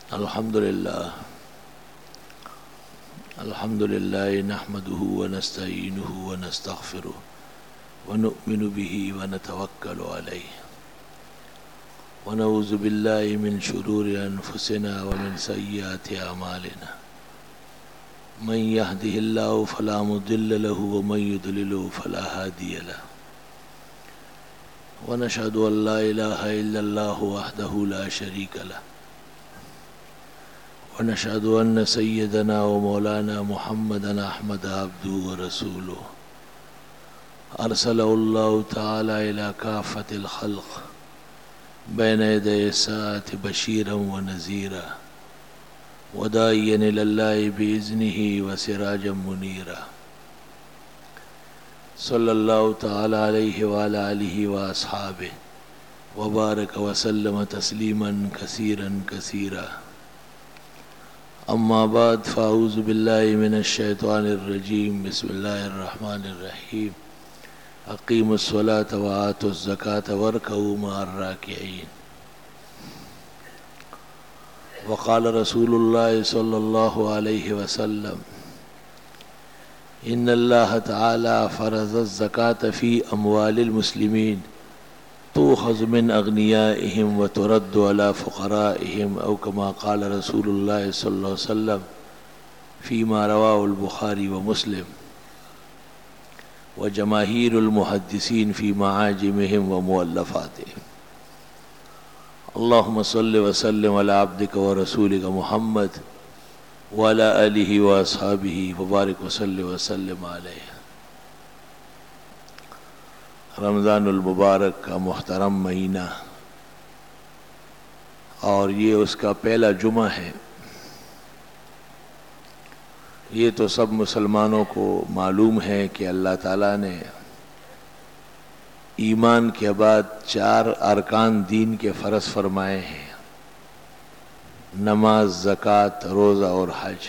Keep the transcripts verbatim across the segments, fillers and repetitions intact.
الحمد لله الحمد لله نحمده ونستعينه ونستغفره ونؤمن به ونتوكل عليه ونعوذ بالله من شرور أنفسنا ومن سيئات أعمالنا من يهده الله فلا مضل له ومن يضلل فلا هادي له ونشهد أن لا إله إلا الله وحده لا شريك له ونشهد أن سيدنا ومولانا محمدا أحمد عبده ورسوله أرسله الله تعالى إلى كافة الخلق بين يدي الساعة بشيرا ونذيرا وداعيا إلى الله بإذنه وسراجا منيرا صلى الله تعالى عليه وعلى آله وأصحابه وبارك وسلم تسليما كثيرا كثيرا أما بعد فأعوذ بالله من الشيطان الرجيم بسم الله الرحمن الرحيم أقيموا الصلاة وآتوا الزكاة واركعوا مع الراكعين وقال رسول الله صلى الله عليه وسلم إن الله تعالى فرض الزكاة في أموال المسلمين تؤخذ من أغنيائهم وترد على فقرائهم أو كما قال رسول الله صلى الله عليه وسلم فيما رواه البخاري ومسلم وجماهير المحدثين في معاجمهم ومؤلفاتهم اللهم صل وسلم على عبدك ورسولك محمد وعلى آله وأصحابه وبارك وسلم وسلم عليه۔ رمضان المبارک کا محترم مہینہ اور یہ اس کا پہلا جمعہ ہے۔ یہ تو سب مسلمانوں کو معلوم ہے کہ اللہ تعالیٰ نے ایمان کے بعد چار ارکان دین کے فرض فرمائے ہیں: نماز، زکوٰۃ، روزہ اور حج۔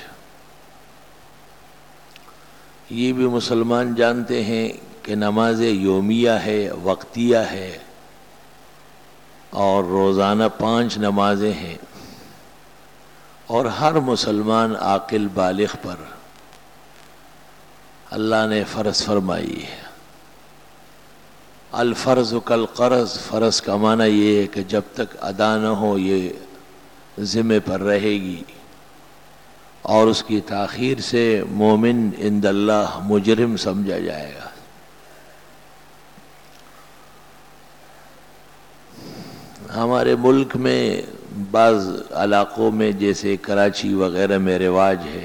یہ بھی مسلمان جانتے ہیں کہ نماز یومیہ ہے، وقتیہ ہے، اور روزانہ پانچ نمازیں ہیں، اور ہر مسلمان عاقل بالغ پر اللہ نے فرض فرمائی ہے۔ الفرض کالقرض، فرض کا معنی یہ ہے کہ جب تک ادا نہ ہو یہ ذمہ پر رہے گی، اور اس کی تاخیر سے مومن عند اللہ مجرم سمجھا جائے گا۔ ہمارے ملک میں بعض علاقوں میں جیسے کراچی وغیرہ میں رواج ہے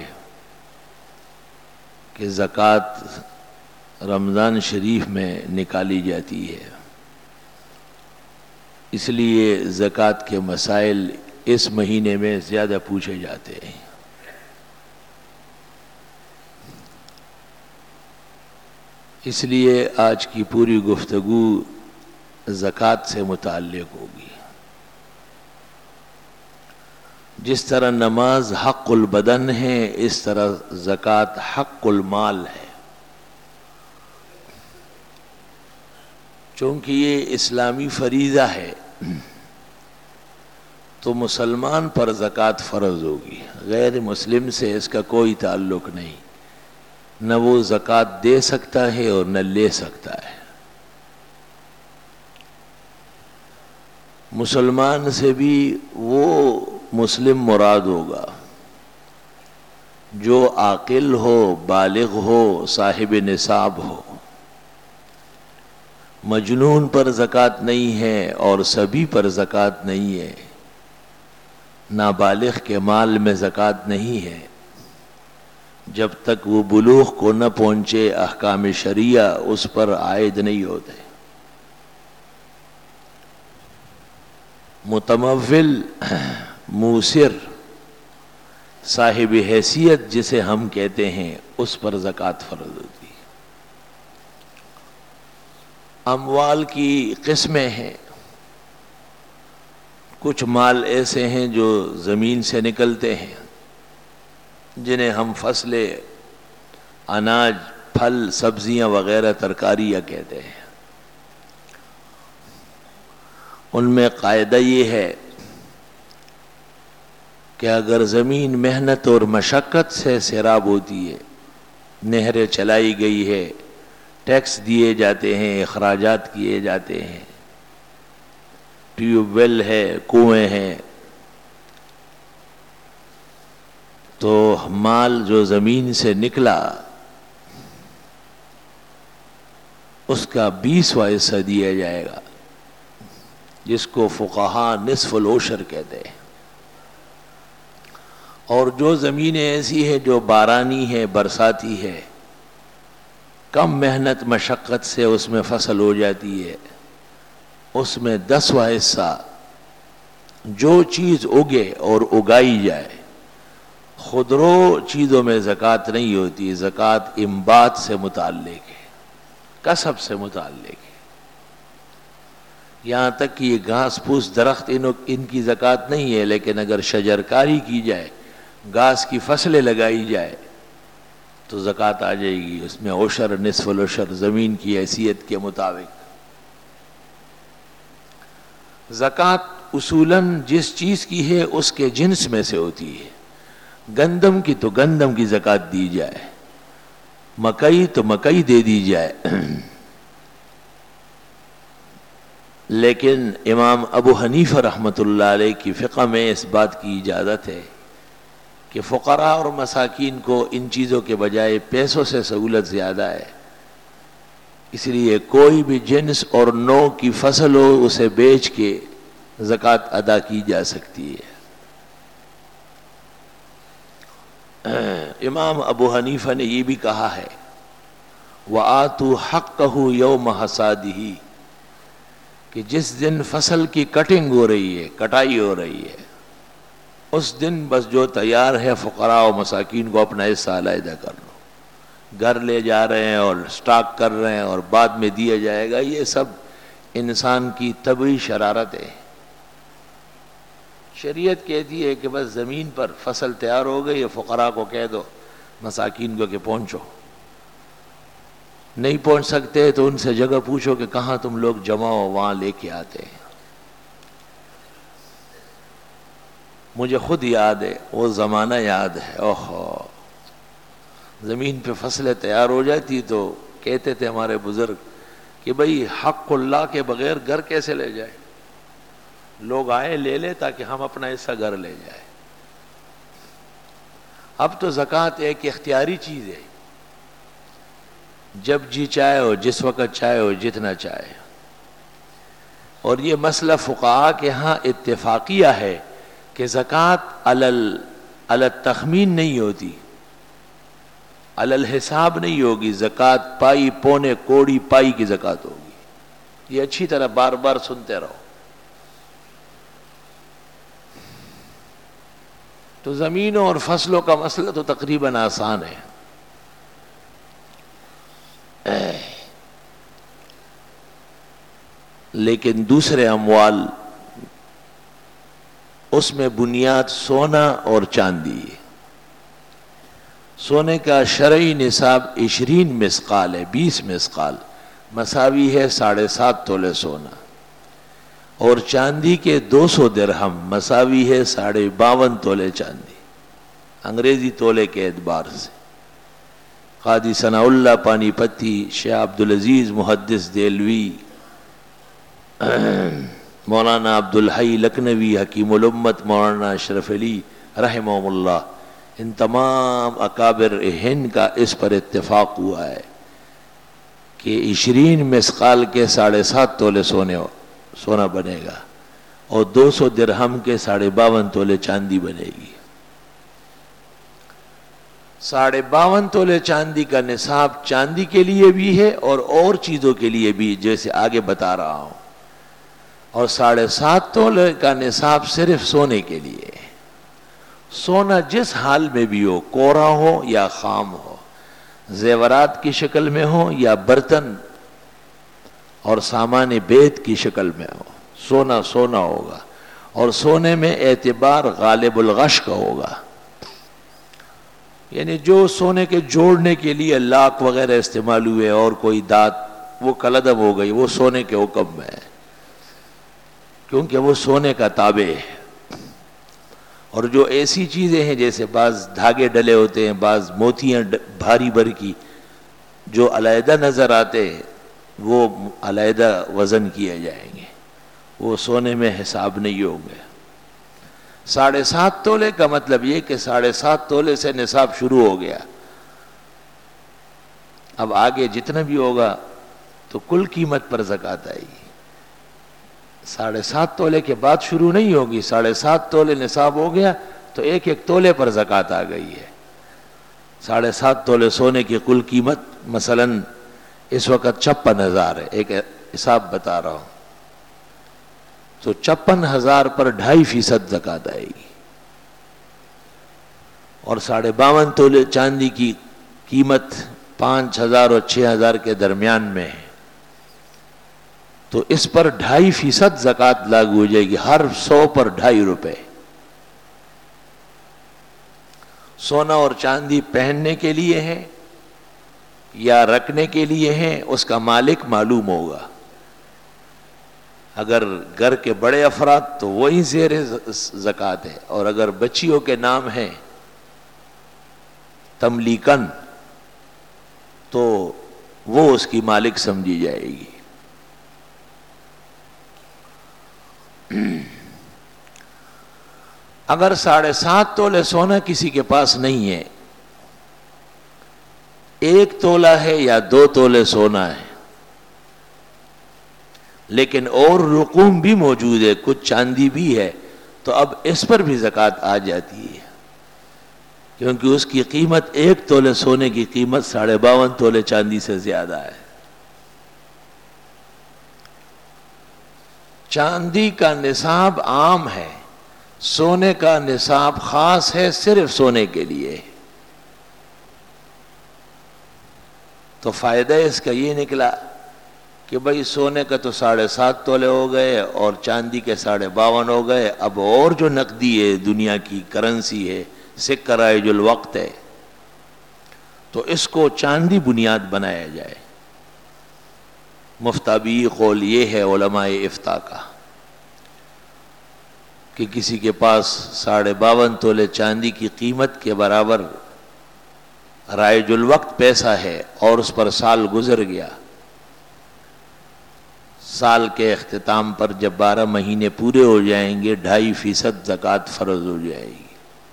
کہ زکوٰۃ رمضان شریف میں نکالی جاتی ہے، اس لیے زکوٰۃ کے مسائل اس مہینے میں زیادہ پوچھے جاتے ہیں۔ اس لیے آج کی پوری گفتگو زکوٰۃ سے متعلق ہوگی۔ جس طرح نماز حق البدن ہے، اس طرح زکوٰۃ حق المال ہے۔ چونکہ یہ اسلامی فریضہ ہے تو مسلمان پر زکوٰۃ فرض ہوگی، غیر مسلم سے اس کا کوئی تعلق نہیں، نہ وہ زکوٰۃ دے سکتا ہے اور نہ لے سکتا ہے۔ مسلمان سے بھی وہ مسلم مراد ہوگا جو عاقل ہو، بالغ ہو، صاحب نصاب ہو۔ مجنون پر زکوٰۃ نہیں ہے اور سبی پر زکوٰۃ نہیں ہے، نابالغ کے مال میں زکوٰۃ نہیں ہے جب تک وہ بلوغ کو نہ پہنچے، احکام شریعہ اس پر عائد نہیں ہوتے۔ متمول، موسر، صاحب حیثیت جسے ہم کہتے ہیں، اس پر زکوٰۃ فرض ہوتی ہے۔ اموال کی قسمیں ہیں، کچھ مال ایسے ہیں جو زمین سے نکلتے ہیں، جنہیں ہم فصلیں، اناج، پھل، سبزیاں وغیرہ، ترکاریاں کہتے ہیں۔ ان میں قاعدہ یہ ہے کہ اگر زمین محنت اور مشقت سے سیراب ہوتی ہے، نہریں چلائی گئی ہے، ٹیکس دیے جاتے ہیں، اخراجات کیے جاتے ہیں، ٹیوب ویل ہے، کنویں ہیں، تو مال جو زمین سے نکلا اس کا بیسواں حصہ دیا جائے گا، جس کو فقہا نصف العشر کہتے ہیں۔ اور جو زمینیں ایسی ہیں جو بارانی ہے، برساتی ہے، کم محنت مشقت سے اس میں فصل ہو جاتی ہے، اس میں دسواں حصہ جو چیز اگے اور اگائی جائے، خودرو چیزوں میں زکوٰۃ نہیں ہوتی، زکوٰۃ انبات سے متعلق ہے، کسب سے متعلق ہے۔ یہاں تک کہ یہ گھاس پھوس درخت ان کی زکوٰۃ نہیں ہے، لیکن اگر شجرکاری کی جائے، گھاس کی فصلیں لگائی جائے تو زکوٰۃ آ جائے گی، اس میں عشر نصف العشر زمین کی حیثیت کے مطابق۔ زکوٰۃ اصولاً جس چیز کی ہے اس کے جنس میں سے ہوتی ہے، گندم کی تو گندم کی زکوٰۃ دی جائے، مکئی تو مکئی دے دی جائے۔ لیکن امام ابو حنیفہ رحمۃ اللہ علیہ کی فقہ میں اس بات کی اجازت ہے کہ فقراء اور مساکین کو ان چیزوں کے بجائے پیسوں سے سہولت زیادہ ہے، اس لیے کوئی بھی جنس اور نوع کی فصل ہو اسے بیچ کے زکوٰۃ ادا کی جا سکتی ہے۔ امام ابو حنیفہ نے یہ بھی کہا ہے وَآتُوا حَقَّهُ يَوْمَ حَصَادِهِ، کہ جس دن فصل کی کٹنگ ہو رہی ہے، کٹائی ہو رہی ہے، اس دن بس جو تیار ہے فقراء و مساکین کو اپنا حصہ علیحدہ کر لو۔ گھر لے جا رہے ہیں اور سٹاک کر رہے ہیں اور بعد میں دیا جائے گا، یہ سب انسان کی طبعی شرارت ہے۔ شریعت کہتی ہے کہ بس زمین پر فصل تیار ہو گئی، فقراء کو کہہ دو، مساکین کو کہ پہنچو، نہیں پہنچ سکتے تو ان سے جگہ پوچھو کہ کہاں تم لوگ جمع ہو، وہاں لے کے آتے ہیں۔ مجھے خود یاد ہے، وہ زمانہ یاد ہے، اوہو، زمین پہ فصلیں تیار ہو جاتی تو کہتے تھے ہمارے بزرگ کہ بھئی حق اللہ کے بغیر گھر کیسے لے جائے، لوگ آئے لے لے تاکہ ہم اپنا حصہ گھر لے جائے۔ اب تو زکوٰۃ ایک اختیاری چیز ہے، جب جی چاہے ہو، جس وقت چاہے ہو، جتنا چاہے۔ اور یہ مسئلہ فقہاء کے ہاں اتفاقیہ ہے کہ زکوٰۃ علی التخمین نہیں ہوتی، علی الحساب نہیں ہوگی، زکوٰۃ پائی پونے کوڑی پائی کی زکوٰۃ ہوگی۔ یہ اچھی طرح بار بار سنتے رہو۔ تو زمینوں اور فصلوں کا مسئلہ تو تقریباً آسان ہے۔ لیکن دوسرے اموال، اس میں بنیاد سونا اور چاندی ہے۔ سونے کا شرعی نصاب عشرین مسقال ہے، بیس مسقال، مساوی ہے ساڑھے سات تولے سونا، اور چاندی کے دو سو درہم، مساوی ہے ساڑھے باون تولے چاندی، انگریزی تولے کے اعتبار سے۔ قاضی ثناء اللہ پانی پتی، شیخ عبدالعزیز محدث دہلوی، مولانا عبدالحی لکھنوی، حکیم الامت مولانا اشرف علی رحمہم اللہ، ان تمام اکابر ہند کا اس پر اتفاق ہوا ہے کہ عشرین مسقال کے ساڑھے سات تولے سونے سونا بنے گا اور دو سو درہم کے ساڑھے باون تولے چاندی بنے گی۔ ساڑھے باون تولے چاندی کا نصاب چاندی کے لیے بھی ہے اور اور چیزوں کے لیے بھی، جیسے آگے بتا رہا ہوں، اور ساڑھے سات تولے کا نصاب صرف سونے کے لیے ہے۔ سونا جس حال میں بھی ہو، کورا ہو یا خام ہو، زیورات کی شکل میں ہو یا برتن اور سامان بیت کی شکل میں ہو، سونا سونا ہوگا، اور سونے میں اعتبار غالب الغش کا ہوگا، یعنی جو سونے کے جوڑنے کے لیے لاک وغیرہ استعمال ہوئے اور کوئی دات، وہ کلعدم ہو گئی، وہ سونے کے حکم میں ہے، کیونکہ وہ سونے کا تابع ہے۔ اور جو ایسی چیزیں ہیں جیسے بعض دھاگے ڈلے ہوتے ہیں، بعض موتیاں بھاری بھر کی جو علیحدہ نظر آتے ہیں وہ علیحدہ وزن کیے جائیں گے، وہ سونے میں حساب نہیں ہوں گے۔ ساڑھے سات تولے کا مطلب یہ کہ ساڑھے سات تولے سے نصاب شروع ہو گیا، اب آگے جتنا بھی ہوگا تو کل قیمت پر زکوٰۃ آئے گی۔ ساڑھے سات تولے کے بعد شروع نہیں ہوگی، ساڑھے سات تولے نصاب ہو گیا تو ایک ایک تولے پر زکوٰۃ آ گئی ہے۔ ساڑھے سات تولے سونے کی کل قیمت مثلا اس وقت چھپن ہزار ہے، ایک حساب بتا رہا ہوں، تو چھپن ہزار پر ڈھائی فیصد زکوٰۃ آئے گی۔ اور ساڑھے باون تولے چاندی کی قیمت پانچ ہزار اور چھ ہزار کے درمیان میں ہے، تو اس پر ڈھائی فیصد زکوٰۃ لاگو ہو جائے گی، ہر سو پر ڈھائی روپے۔ سونا اور چاندی پہننے کے لیے ہے یا رکھنے کے لیے ہے اس کا مالک معلوم ہوگا۔ اگر گھر کے بڑے افراد تو وہی زیر زکوٰۃ ہے، اور اگر بچیوں کے نام ہیں تملیکن تو وہ اس کی مالک سمجھی جائے گی۔ اگر ساڑھے سات تولے سونا کسی کے پاس نہیں ہے، ایک تولا ہے یا دو تولے سونا ہے، لیکن اور رقوم بھی موجود ہے، کچھ چاندی بھی ہے، تو اب اس پر بھی زکوٰۃ آ جاتی ہے، کیونکہ اس کی قیمت ایک تولے سونے کی قیمت ساڑھے باون تولے چاندی سے زیادہ ہے۔ چاندی کا نصاب عام ہے، سونے کا نصاب خاص ہے، صرف سونے کے لیے۔ تو فائدہ اس کا یہ نکلا کہ بھئی سونے کا تو ساڑھے سات تولے ہو گئے اور چاندی کے ساڑھے باون ہو گئے، اب اور جو نقدی ہے، دنیا کی کرنسی ہے، سکہ رائج الوقت ہے، تو اس کو چاندی بنیاد بنایا جائے۔ مفتابی قول یہ ہے علماء افتاء کا کہ کسی کے پاس ساڑھے باون تولے چاندی کی قیمت کے برابر رائج الوقت پیسہ ہے اور اس پر سال گزر گیا، سال کے اختتام پر جب بارہ مہینے پورے ہو جائیں گے ڈھائی فیصد زکوٰۃ فرض ہو جائے گی۔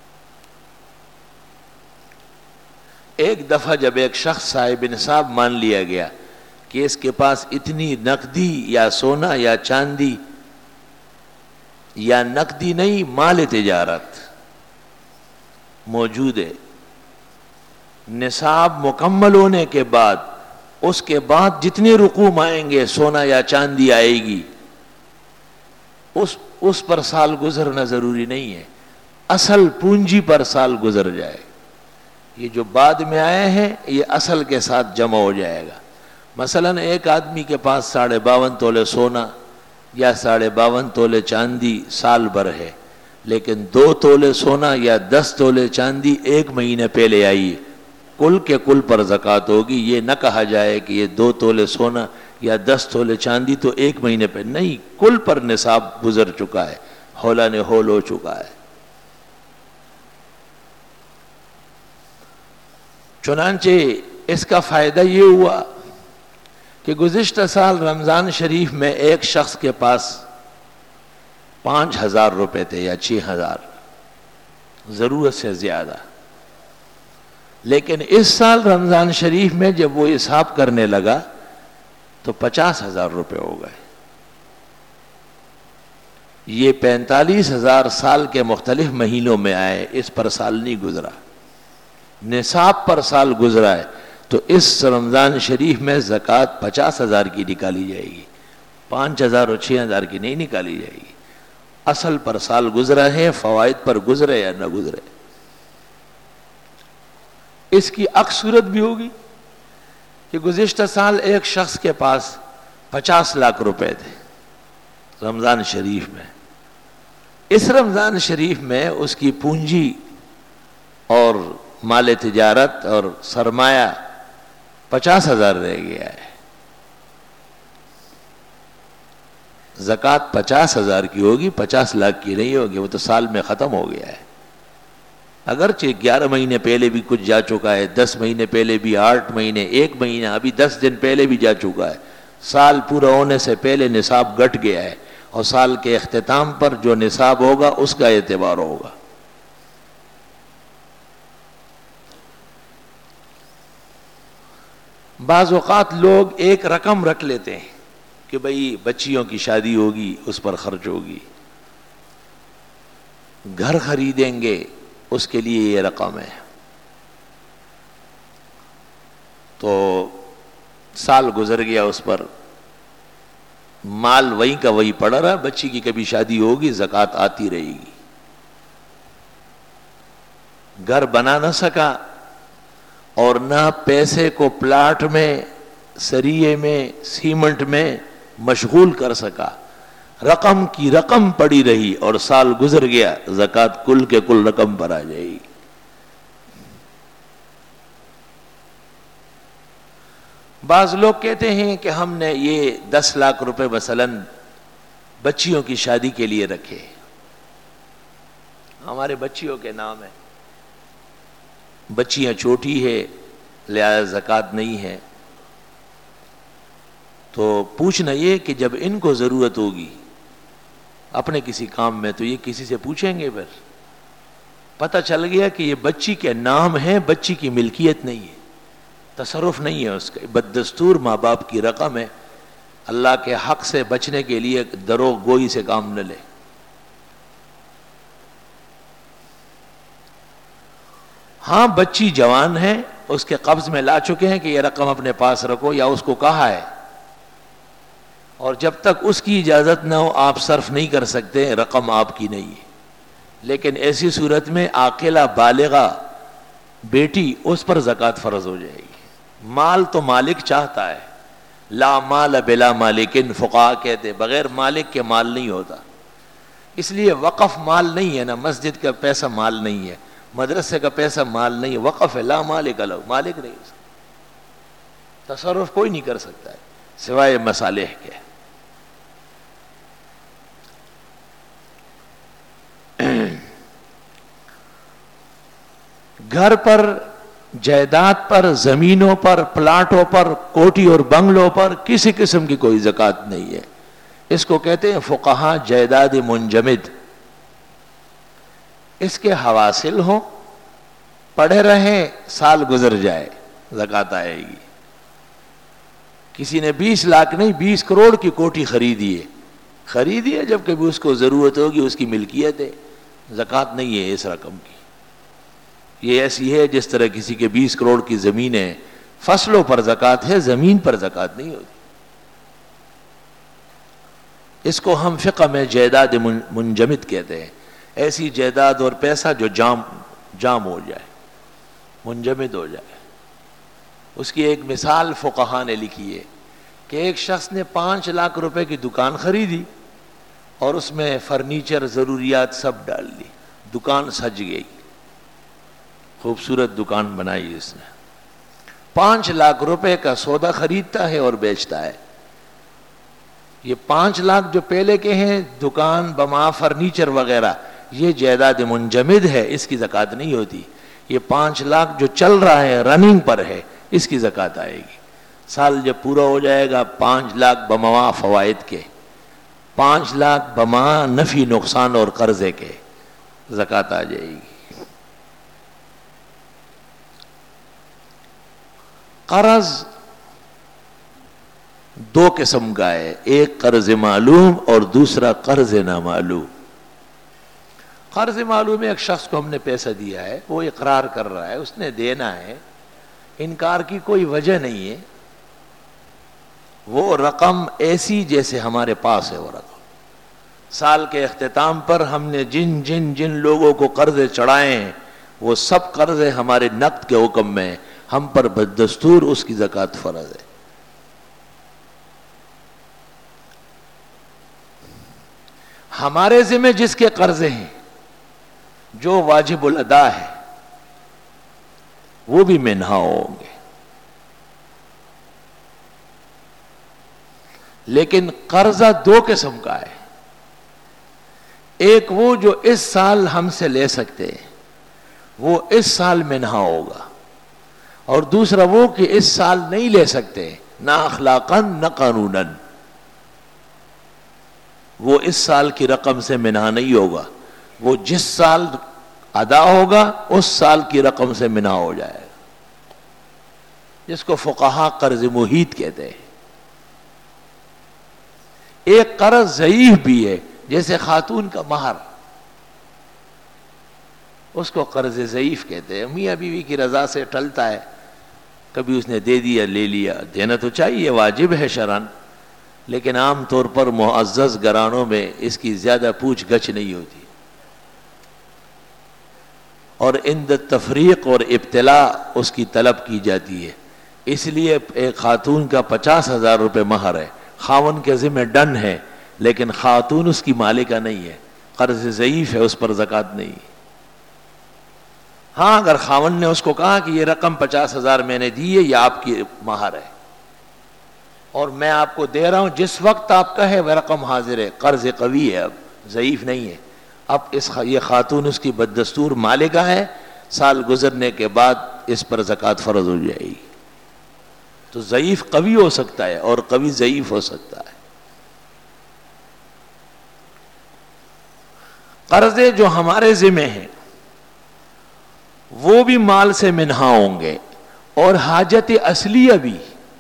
ایک دفعہ جب ایک شخص صاحب نصاب مان لیا گیا کہ اس کے پاس اتنی نقدی یا سونا یا چاندی یا نقدی نہیں مال تجارت موجود ہے، نصاب مکمل ہونے کے بعد اس کے بعد جتنے رقوم آئیں گے سونا یا چاندی آئے گی، اس اس پر سال گزرنا ضروری نہیں ہے، اصل پونجی پر سال گزر جائے۔ یہ جو بعد میں آئے ہیں یہ اصل کے ساتھ جمع ہو جائے گا۔ مثلا ایک آدمی کے پاس ساڑھے باون تولے سونا یا ساڑھے باون تولے چاندی سال بھر ہے، لیکن دو تولے سونا یا دس تولے چاندی ایک مہینے پہلے آئی ہے، کل کے کل پر زکوٰۃ ہوگی۔ یہ نہ کہا جائے کہ یہ دو تولے سونا یا دس تولے چاندی تو ایک مہینے پہ نہیں، کل پر نصاب گزر چکا ہے، ہولا نے ہول ہو چکا ہے۔ چنانچہ اس کا فائدہ یہ ہوا کہ گزشتہ سال رمضان شریف میں ایک شخص کے پاس پانچ ہزار روپے تھے یا چھ ہزار، ضرورت سے زیادہ، لیکن اس سال رمضان شریف میں جب وہ حساب کرنے لگا تو پچاس ہزار روپے ہو گئے۔ یہ پینتالیس ہزار سال کے مختلف مہینوں میں آئے، اس پر سال نہیں گزرا، نصاب پر سال گزرا ہے، تو اس رمضان شریف میں زکوٰۃ پچاس ہزار کی نکالی جائے گی، پانچ ہزار اور چھ ہزار کی نہیں نکالی جائے گی۔ اصل پر سال گزرا ہے، فوائد پر گزرے یا نہ گزرے۔ اس کی عکس صورت بھی ہوگی کہ گزشتہ سال ایک شخص کے پاس پچاس لاکھ روپے تھے رمضان شریف میں، اس رمضان شریف میں اس کی پونجی اور مال تجارت اور سرمایہ پچاس ہزار رہ گیا ہے، زکوٰۃ پچاس ہزار کی ہوگی، پچاس لاکھ کی نہیں ہوگی، وہ تو سال میں ختم ہو گیا ہے۔ اگرچہ گیارہ مہینے پہلے بھی کچھ جا چکا ہے، دس مہینے پہلے بھی، آٹھ مہینے، ایک مہینہ، ابھی دس دن پہلے بھی جا چکا ہے، سال پورا ہونے سے پہلے نصاب گٹ گیا ہے، اور سال کے اختتام پر جو نصاب ہوگا اس کا اعتبار ہوگا۔ بعض اوقات لوگ ایک رقم رکھ لیتے ہیں کہ بھئی بچیوں کی شادی ہوگی اس پر خرچ ہوگی، گھر خریدیں گے اس کے لیے یہ رقم ہے، تو سال گزر گیا، اس پر مال وہیں کا وہی پڑا رہا، بچی کی کبھی شادی ہوگی زکوٰۃ آتی رہے گی، گھر بنا نہ سکا اور نہ پیسے کو پلاٹ میں، سریے میں، سیمنٹ میں مشغول کر سکا، رقم کی رقم پڑی رہی اور سال گزر گیا، زکوٰۃ کل کے کل رقم پر آ جائے گی۔ بعض لوگ کہتے ہیں کہ ہم نے یہ دس لاکھ روپے مثلاً بچیوں کی شادی کے لیے رکھے، ہمارے بچیوں کے نام ہے، بچیاں چھوٹی ہے لہذا زکوٰۃ نہیں ہے، تو پوچھنا یہ کہ جب ان کو ضرورت ہوگی اپنے کسی کام میں تو یہ کسی سے پوچھیں گے؟ پھر پتہ چل گیا کہ یہ بچی کے نام ہے، بچی کی ملکیت نہیں ہے، تصرف نہیں ہے اس کا، بددستور ماں باپ کی رقم ہے، اللہ کے حق سے بچنے کے لیے دروغ گوئی سے کام نہ لے۔ ہاں بچی جوان ہے، اس کے قبض میں لا چکے ہیں کہ یہ رقم اپنے پاس رکھو، یا اس کو کہا ہے، اور جب تک اس کی اجازت نہ ہو آپ صرف نہیں کر سکتے، رقم آپ کی نہیں ہے۔ لیکن ایسی صورت میں عاقلہ بالغہ بیٹی اس پر زکوٰۃ فرض ہو جائے گی۔ مال تو مالک چاہتا ہے، لا مال بلا مالکن، فقہا کہتے بغیر مالک کے مال نہیں ہوتا، اس لیے وقف مال نہیں ہے نا، مسجد کا پیسہ مال نہیں ہے، مدرسے کا پیسہ مال نہیں ہے، وقف ہے، لا مالک لہ، مالک نہیں ہے، تصرف کوئی نہیں کر سکتا ہے سوائے مصالح کے۔ گھر پر، جائیداد پر، زمینوں پر، پلاٹوں پر، کوٹھی اور بنگلوں پر کسی قسم کی کوئی زکوٰۃ نہیں ہے، اس کو کہتے ہیں فقہا جائیداد منجمد، اس کے حواصل ہوں، پڑے رہیں، سال گزر جائے، زکوٰۃ آئے گی۔ کسی نے بیس لاکھ نہیں بیس کروڑ کی کوٹھی خریدی ہے، خریدی ہے جب کبھی اس کو ضرورت ہوگی، اس کی ملکیت ہے، زکوٰۃ نہیں ہے اس رقم کی۔ یہ ایسی ہے جس طرح کسی کے بیس کروڑ کی زمین ہے، فصلوں پر زکوٰۃ ہے، زمین پر زکوٰۃ نہیں ہوتی۔ اس کو ہم فقہ میں جائیداد منجمد کہتے ہیں، ایسی جائیداد اور پیسہ جو جام جام ہو جائے، منجمد ہو جائے۔ اس کی ایک مثال فقہا نے لکھی ہے کہ ایک شخص نے پانچ لاکھ روپے کی دکان خریدی اور اس میں فرنیچر، ضروریات سب ڈال دی، دکان سج گئی، خوبصورت دکان بنائی اس نے، پانچ لاکھ روپے کا سودا خریدتا ہے اور بیچتا ہے۔ یہ پانچ لاکھ جو پہلے کے ہیں، دکان، بما، فرنیچر وغیرہ، یہ جائیداد منجمد ہے، اس کی زکوٰۃ نہیں ہوتی۔ یہ پانچ لاکھ جو چل رہا ہے، رننگ پر ہے، اس کی زکوٰۃ آئے گی۔ سال جب پورا ہو جائے گا، پانچ لاکھ بما فوائد کے، پانچ لاکھ بما نفی نقصان اور قرضے کے، زکوٰۃ آ جائے گی۔ قرض دو قسم کا ہے، ایک قرض معلوم اور دوسرا قرض نامعلوم۔ قرض معلوم ایک شخص کو ہم نے پیسہ دیا ہے، وہ اقرار کر رہا ہے، اس نے دینا ہے، انکار کی کوئی وجہ نہیں ہے، وہ رقم ایسی جیسے ہمارے پاس ہے، وہ رقم سال کے اختتام پر ہم نے جن جن جن لوگوں کو قرضے چڑھائے ہیں وہ سب قرضے ہمارے نقد کے حکم میں، ہم پر بدستور اس کی زکوٰۃ فرض ہے۔ ہمارے ذمہ جس کے قرضے ہیں، جو واجب الادا ہے، وہ بھی منہا ہوں گے، لیکن قرضہ دو قسم کا ہے، ایک وہ جو اس سال ہم سے لے سکتے ہیں، وہ اس سال منہا ہوگا، اور دوسرا وہ کہ اس سال نہیں لے سکتے، نہ اخلاقاً نہ قانوناً، وہ اس سال کی رقم سے منہا نہیں ہوگا، وہ جس سال ادا ہوگا اس سال کی رقم سے منہا ہو جائے گا، جس کو فقہا قرض محیط کہتے ہیں۔ ایک قرض ضعیف بھی ہے، جیسے خاتون کا مہر، اس کو قرض ضعیف کہتے ہیں، میاں بیوی کی رضا سے ٹلتا ہے، کبھی اس نے دے دیا لے لیا، دینا تو چاہیے، واجب ہے شرعاً، لیکن عام طور پر معزز گھرانوں میں اس کی زیادہ پوچھ گچھ نہیں ہوتی، اور عند تفریق اور ابتلاء اس کی طلب کی جاتی ہے۔ اس لیے ایک خاتون کا پچاس ہزار روپے مہر ہے، خاون کے ذمہ ڈن ہے، لیکن خاتون اس کی مالکہ نہیں ہے، قرض ضعیف ہے، اس پر زکوٰۃ نہیں۔ ہاں اگر خاون نے اس کو کہا کہ یہ رقم پچاس ہزار میں نے دی ہے، یہ آپ کی مہر ہے اور میں آپ کو دے رہا ہوں، جس وقت آپ کہے وہ رقم حاضر ہے، قرض قوی ہے، اب ضعیف نہیں ہے، اب اس یہ خاتون اس کی بددستور مالکہ ہے، سال گزرنے کے بعد اس پر زکوٰۃ فرض ہو جائے گی۔ تو ضعیف قوی ہو سکتا ہے اور قوی ضعیف ہو سکتا ہے۔ قرضے جو ہمارے ذمہ ہیں وہ بھی مال سے منہا ہوں گے، اور حاجت اصلیہ بھی،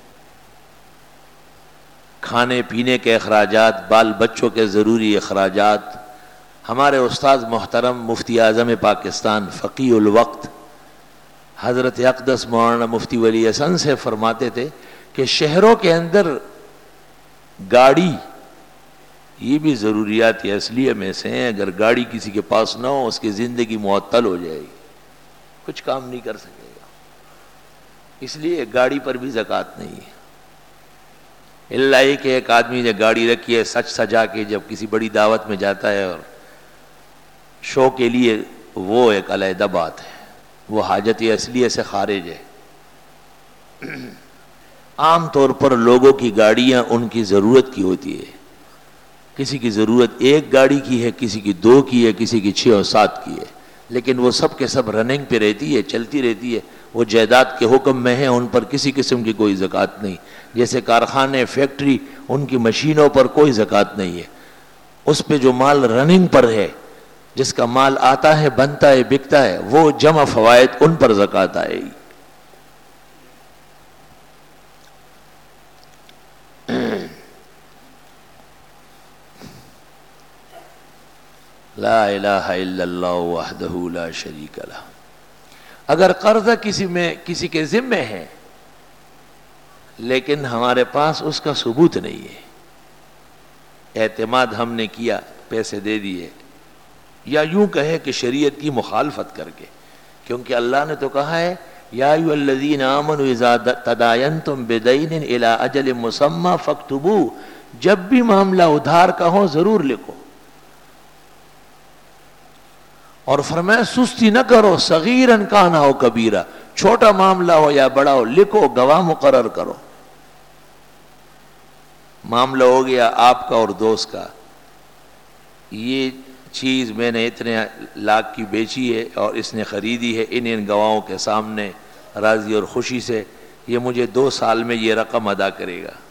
کھانے پینے کے اخراجات، بال بچوں کے ضروری اخراجات۔ ہمارے استاد محترم مفتی اعظم پاکستان فقیہ الوقت حضرت اقدس مولانا مفتی ولی حسن سے فرماتے تھے کہ شہروں کے اندر گاڑی یہ بھی ضروریات اصلیہ میں سے ہیں، اگر گاڑی کسی کے پاس نہ ہو اس کی زندگی معطل ہو جائے گی، کچھ کام نہیں کر سکے گا، اس لیے گاڑی پر بھی زکوٰۃ نہیں ہے۔ اللہ یہ کہ ایک آدمی نے گاڑی رکھی ہے سچ سجا کے، جب کسی بڑی دعوت میں جاتا ہے اور شو کے لیے، وہ ایک علیحدہ بات ہے، وہ حاجت اصلیہ سے خارج ہے۔ عام طور پر لوگوں کی گاڑیاں ان کی ضرورت کی ہوتی ہے، کسی کی ضرورت ایک گاڑی کی ہے، کسی کی دو کی ہے، کسی کی چھ اور سات کی ہے، لیکن وہ سب کے سب رننگ پہ رہتی ہے، چلتی رہتی ہے، وہ جائیداد کے حکم میں ہیں، ان پر کسی قسم کی کوئی زکوٰۃ نہیں۔ جیسے کارخانے، فیکٹری، ان کی مشینوں پر کوئی زکوٰۃ نہیں ہے، اس پہ جو مال رننگ پر ہے، جس کا مال آتا ہے، بنتا ہے، بکتا ہے، وہ جمع فوائد، ان پر زکوٰۃ آئے گی۔ لا الہ الا اللہ وحدہ لا شریک لہ۔ اگر قرضہ کسی میں کسی کے ذمہ ہے لیکن ہمارے پاس اس کا ثبوت نہیں ہے، اعتماد ہم نے کیا، پیسے دے دیے، یا یوں کہے کہ شریعت کی مخالفت کر کے، کیونکہ اللہ نے تو کہا ہے یا ایھا الذین آمنوا اذا تداینتم بدین الی اجل مسمی فاکتبوہ، جب بھی معاملہ ادھار کا ہو ضرور لکھو، اور فرمایا سستی نہ کرو، صغیرن کان او کبیرہ، چھوٹا معاملہ ہو یا بڑا ہو، لکھو، گواہ مقرر کرو۔ معاملہ ہو گیا آپ کا اور دوست کا، یہ چیز میں نے اتنے لاکھ کی بیچی ہے اور اس نے خریدی ہے، ان ان گواہوں کے سامنے راضی اور خوشی سے، یہ مجھے دو سال میں یہ رقم ادا کرے گا۔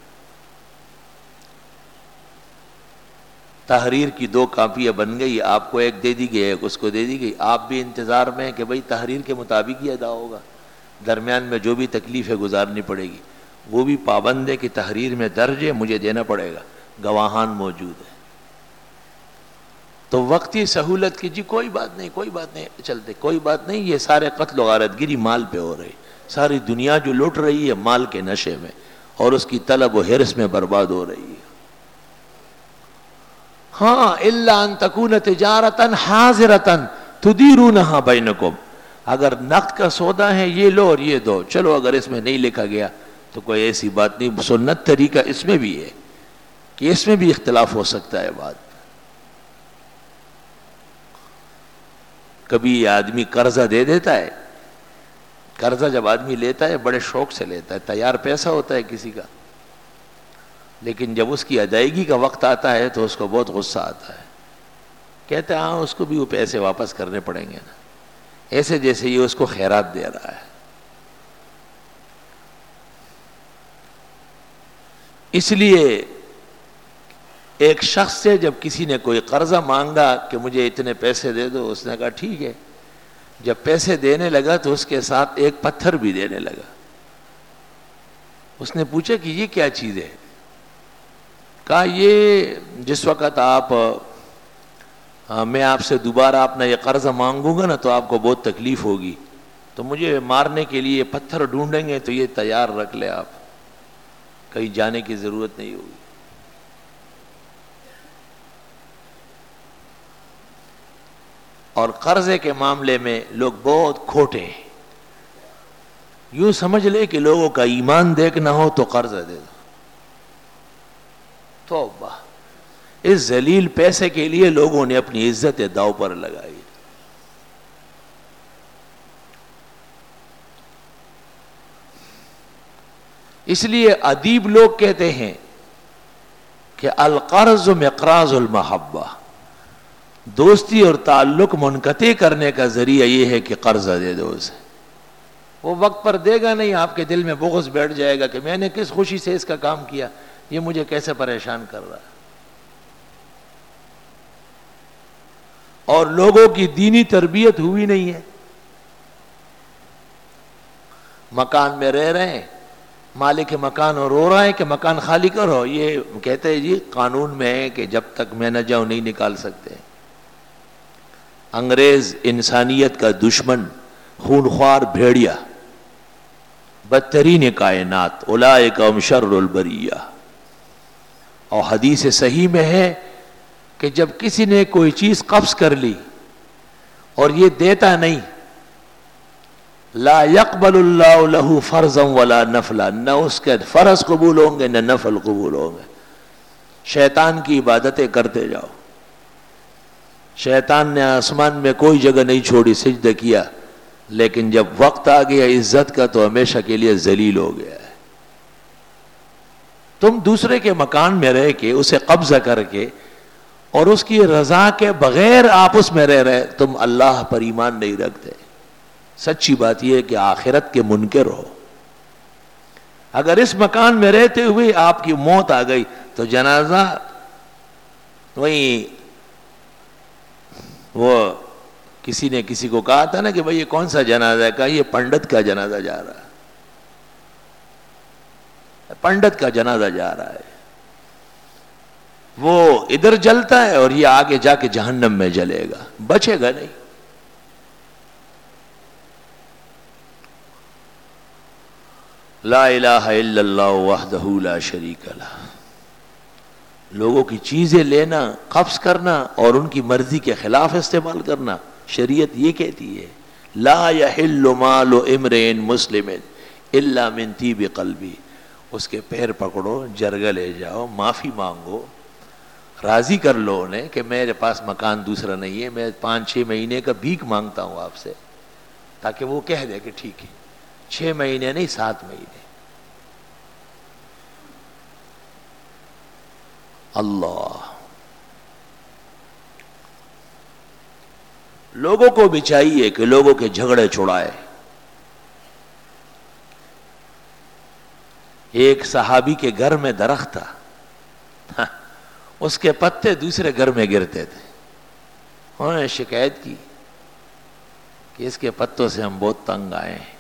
تحریر کی دو کاپیاں بن گئی، آپ کو ایک دے دی گئی، ایک اس کو دے دی گئی، آپ بھی انتظار میں ہیں کہ بھئی تحریر کے مطابق ہی ادا ہوگا، درمیان میں جو بھی تکلیفیں گزارنی پڑے گی وہ بھی پابند ہے کہ تحریر میں درج ہے، مجھے دینا پڑے گا، گواہان موجود ہیں۔ تو وقتی سہولت کی جی کوئی بات نہیں، کوئی بات نہیں، چلتے، کوئی بات نہیں، یہ سارے قتل و غارت گری مال پہ ہو رہی، ساری دنیا جو لوٹ رہی ہے مال کے نشے میں اور اس کی طلب و حرص میں برباد ہو رہی ہے۔ ہاں الا ان تکون تجارتا حاضرتا تدیرونہا بینکم، اگر نقد کا سودا ہے یہ لو اور یہ دو، چلو اگر اس میں نہیں لکھا گیا تو کوئی ایسی بات نہیں، سنت طریقہ اس میں بھی ہے کہ اس میں بھی اختلاف ہو سکتا ہے۔ بات کبھی آدمی قرضہ دے دیتا ہے، قرضہ جب آدمی لیتا ہے بڑے شوق سے لیتا ہے، تیار پیسہ ہوتا ہے کسی کا، لیکن جب اس کی ادائیگی کا وقت آتا ہے تو اس کو بہت غصہ آتا ہے، کہتے ہیں ہاں اس کو بھی وہ پیسے واپس کرنے پڑیں گے نا، ایسے جیسے یہ اس کو خیرات دے رہا ہے. اس لیے ایک شخص سے جب کسی نے کوئی قرضہ مانگا کہ مجھے اتنے پیسے دے دو، اس نے کہا ٹھیک ہے. جب پیسے دینے لگا تو اس کے ساتھ ایک پتھر بھی دینے لگا. اس نے پوچھا کہ یہ کیا چیز ہے؟ کہا یہ جس وقت آپ میں آپ سے دوبارہ اپنا یہ قرضہ مانگوں گا نا تو آپ کو بہت تکلیف ہوگی، تو مجھے مارنے کے لیے پتھر ڈھونڈیں گے تو یہ تیار رکھ لے، آپ کہیں جانے کی ضرورت نہیں ہوگی. اور قرضے کے معاملے میں لوگ بہت کھوٹے ہیں. یوں سمجھ لے کہ لوگوں کا ایمان دیکھنا ہو تو قرضہ دے دو. توبہ! اس ذلیل پیسے کے لیے لوگوں نے اپنی عزت داؤ پر لگائی. اس لیے ادیب لوگ کہتے ہیں کہ القرض مقراض المحبہ، دوستی اور تعلق منقطع کرنے کا ذریعہ یہ ہے کہ قرضہ دے دو اسے. وہ وقت پر دے گا نہیں، آپ کے دل میں بغض بیٹھ جائے گا کہ میں نے کس خوشی سے اس کا کام کیا، یہ مجھے کیسے پریشان کر رہا ہے. اور لوگوں کی دینی تربیت ہوئی نہیں ہے. مکان میں رہ رہے ہیں، مالک مکان اور رو رہا ہے کہ مکان خالی کرو. یہ کہتے ہیں جی قانون میں ہے کہ جب تک میں نہ جاؤں نہیں نکال سکتے. انگریز انسانیت کا دشمن، خونخوار بھیڑیا، بدترین کائنات، اولئک هم شر البریہ. اور حدیث صحیح میں ہے کہ جب کسی نے کوئی چیز قبض کر لی اور یہ دیتا نہیں، لا يقبل اللہ له فرضا ولا نفلا، نہ اس کے فرض قبول ہوں گے نہ نفل قبول ہوں گے. شیطان کی عبادتیں کرتے جاؤ. شیطان نے آسمان میں کوئی جگہ نہیں چھوڑی، سجدہ کیا، لیکن جب وقت آ گیا عزت کا تو ہمیشہ کے لیے ذلیل ہو گیا ہے. تم دوسرے کے مکان میں رہ کے اسے قبضہ کر کے اور اس کی رضا کے بغیر آپ اس میں رہ رہے، تم اللہ پر ایمان نہیں رکھتے. سچی بات یہ ہے کہ آخرت کے منکر ہو. اگر اس مکان میں رہتے ہوئے آپ کی موت آ گئی تو جنازہ وہیں، وہ کسی نے کسی کو کہا تھا نا کہ بھئی یہ کون سا جنازہ ہے؟ کہا یہ پنڈت کا جنازہ جا رہا ہے، پنڈت کا جنازہ جا رہا ہے. وہ ادھر جلتا ہے اور یہ آگے جا کے جہنم میں جلے گا، بچے گا نہیں. لا الہ الا اللہ وحدہ لا شریک لہ. لوگوں کی چیزیں لینا، قبض کرنا اور ان کی مرضی کے خلاف استعمال کرنا، شریعت یہ کہتی ہے لا یحل مال امرئ مسلم الا من طیب قلبی. اس کے پیر پکڑو، جرگہ لے جاؤ، معافی مانگو، راضی کر لو انہیں کہ میرے پاس مکان دوسرا نہیں ہے، میں پانچ چھ مہینے کا بھیک مانگتا ہوں آپ سے، تاکہ وہ کہہ دے کہ ٹھیک ہے، چھ مہینے نہیں سات مہینے. اللہ لوگوں کو بھی چاہیے کہ لوگوں کے جھگڑے چھڑائے. ایک صحابی کے گھر میں درخت تھا، اس کے پتے دوسرے گھر میں گرتے تھے. انہوں نے شکایت کی کہ اس کے پتوں سے ہم بہت تنگ آئے ہیں.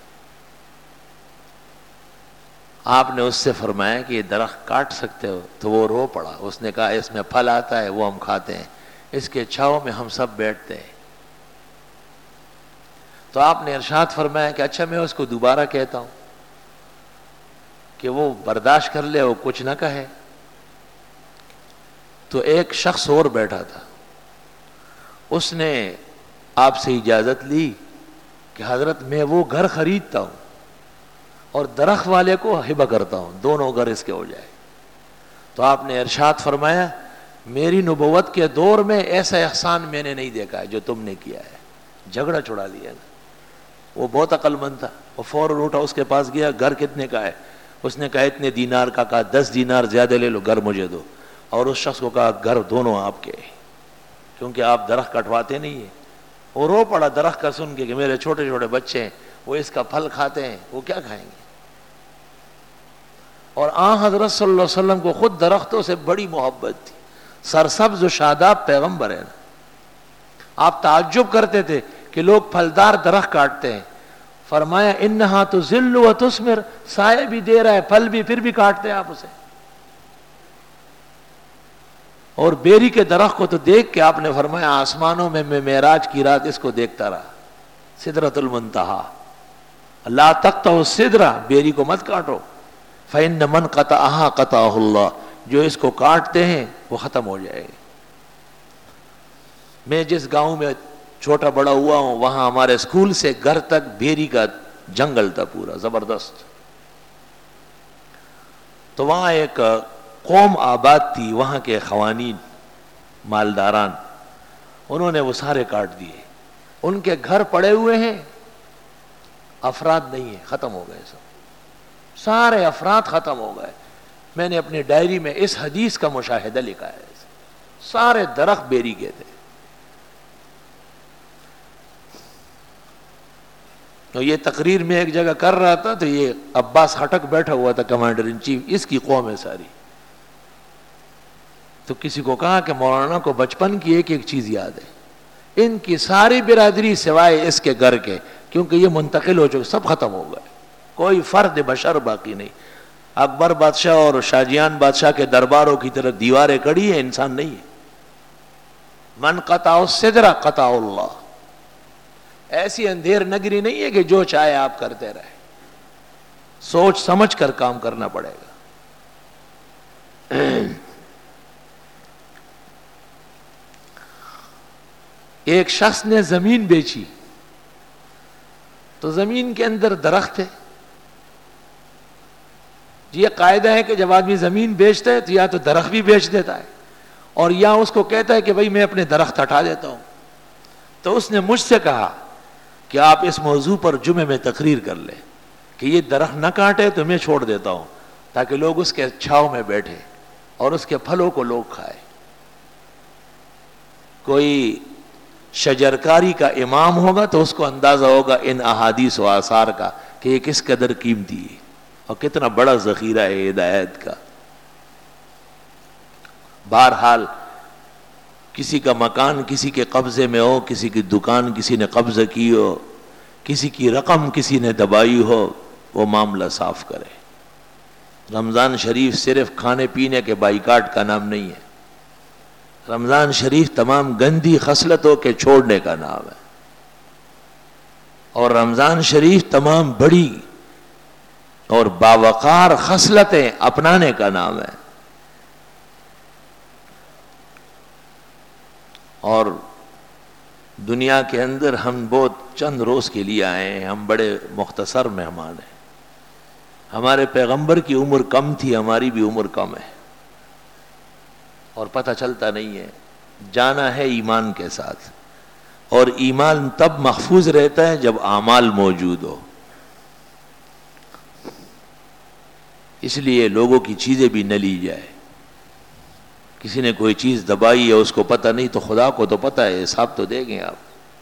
آپ نے اس سے فرمایا کہ یہ درخت کاٹ سکتے ہو؟ تو وہ رو پڑا. اس نے کہا اس میں پھل آتا ہے، وہ ہم کھاتے ہیں، اس کے چھاؤں میں ہم سب بیٹھتے ہیں. تو آپ نے ارشاد فرمایا کہ اچھا میں اس کو دوبارہ کہتا ہوں کہ وہ برداشت کر لے، وہ کچھ نہ کہے. تو ایک شخص اور بیٹھا تھا، اس نے آپ سے اجازت لی کہ حضرت میں وہ گھر خریدتا ہوں اور درخت والے کو ہبہ کرتا ہوں، دونوں گھر اس کے ہو جائے. تو آپ نے ارشاد فرمایا میری نبوت کے دور میں ایسا احسان میں نے نہیں دیکھا ہے جو تم نے کیا ہے. جھگڑا چھڑا لیا نا. وہ بہت عقل مند تھا، وہ فوراً اٹھا، اس کے پاس گیا، گھر کتنے کا ہے؟ اس نے کہا اتنے دینار کا. کہا دس دینار زیادہ لے لو، گھر مجھے دو. اور اس شخص کو کہا گھر دونوں آپ کے، کیونکہ آپ درخت کٹواتے نہیں ہیں. وہ رو پڑا درخت کا سن کے کہ میرے چھوٹے چھوٹے بچے ہیں، وہ اس کا پھل کھاتے ہیں، وہ کیا کھائیں گے؟ اور آن حضرت صلی اللہ علیہ وسلم کو خود درختوں سے بڑی محبت تھی، سرسبز و شاداب پیغمبر ہے نا۔ آپ تعجب کرتے تھے کہ لوگ پھلدار درخت کاٹتے ہیں، فرمایا انہا تذل و تثمر، سایہ بھی دے رہا ہے پھل بھی، پھر بھی کاٹتے ہیں آپ اسے۔ اور بیری کے درخت کو تو دیکھ کے آپ نے فرمایا آسمانوں میں میں معراج کی رات اس کو دیکھتا رہا، سدرۃ المنتہا، لا تقطعوا السدرہ، بیری کو مت کاٹو، فإن من قطعها قطعه اللہ، جو اس کو کاٹتے ہیں وہ ختم ہو جائے گا۔ میں جس گاؤں میں چھوٹا بڑا ہوا ہوں وہاں ہمارے اسکول سے گھر تک بیری کا جنگل تھا پورا زبردست۔ تو وہاں ایک قوم آباد تھی، وہاں کے خوانین مالداران، انہوں نے وہ سارے کاٹ دیے، ان کے گھر پڑے ہوئے ہیں، افراد نہیں ہیں، ختم ہو گئے سب، سارے افراد ختم ہو گئے۔ میں نے اپنی ڈائری میں اس حدیث کا مشاہدہ لکھا ہے، سارے درخت بیری کے تھے۔ تو یہ تقریر میں ایک جگہ کر رہا تھا تو یہ عباس خٹک بیٹھا ہوا تھا کمانڈر ان چیف، اس کی قوم ہے ساری۔ تو کسی کو کہا کہ مولانا کو بچپن کی ایک ایک چیز یاد ہے، ان کی ساری برادری سوائے اس کے گھر کے، کیونکہ یہ منتقل ہو چکے، سب ختم ہو گئے، کوئی فرد بشر باقی نہیں۔ اکبر بادشاہ اور شاہجہان بادشاہ کے درباروں کی طرف دیواریں کڑی ہیں، انسان نہیں ہے۔ من قطع السدر قطع اللہ، ایسی اندھیر نگری نہیں ہے کہ جو چاہے آپ کرتے رہے، سوچ سمجھ کر کام کرنا پڑے گا۔ ایک شخص نے زمین بیچی تو زمین کے اندر درخت ہے۔ یہ قاعدہ ہے کہ جب آدمی زمین بیچتا ہے تو یا تو درخت بھی بیچ دیتا ہے اور یا اس کو کہتا ہے کہ بھائی میں اپنے درخت ہٹا دیتا ہوں۔ تو اس نے مجھ سے کہا کہ آپ اس موضوع پر جمعے میں تقریر کر لیں کہ یہ درخت نہ کاٹے تو میں چھوڑ دیتا ہوں، تاکہ لوگ اس کے چھاؤں میں بیٹھے اور اس کے پھلوں کو لوگ کھائے۔ کوئی شجرکاری کا امام ہوگا تو اس کو اندازہ ہوگا ان احادیث و آثار کا کہ یہ کس قدر قیمتی ہے اور کتنا بڑا ذخیرہ ہے ہدایت کا۔ بہرحال کسی کا مکان کسی کے قبضے میں ہو، کسی کی دکان کسی نے قبضہ کی ہو، کسی کی رقم کسی نے دبائی ہو، وہ معاملہ صاف کرے۔ رمضان شریف صرف کھانے پینے کے بائیکاٹ کا نام نہیں ہے، رمضان شریف تمام گندی خصلتوں کے چھوڑنے کا نام ہے، اور رمضان شریف تمام بڑی اور باوقار خصلتیں اپنانے کا نام ہے۔ اور دنیا کے اندر ہم بہت چند روز کے لیے آئے ہیں، ہم بڑے مختصر مہمان ہیں۔ ہمارے پیغمبر کی عمر کم تھی، ہماری بھی عمر کم ہے، اور پتہ چلتا نہیں ہے۔ جانا ہے ایمان کے ساتھ، اور ایمان تب محفوظ رہتا ہے جب اعمال موجود ہو۔ اس لیے لوگوں کی چیزیں بھی نہ لی جائے۔ کسی نے کوئی چیز دبائی ہے اس کو پتہ نہیں تو خدا کو تو پتہ ہے، حساب تو دیں گے آپ۔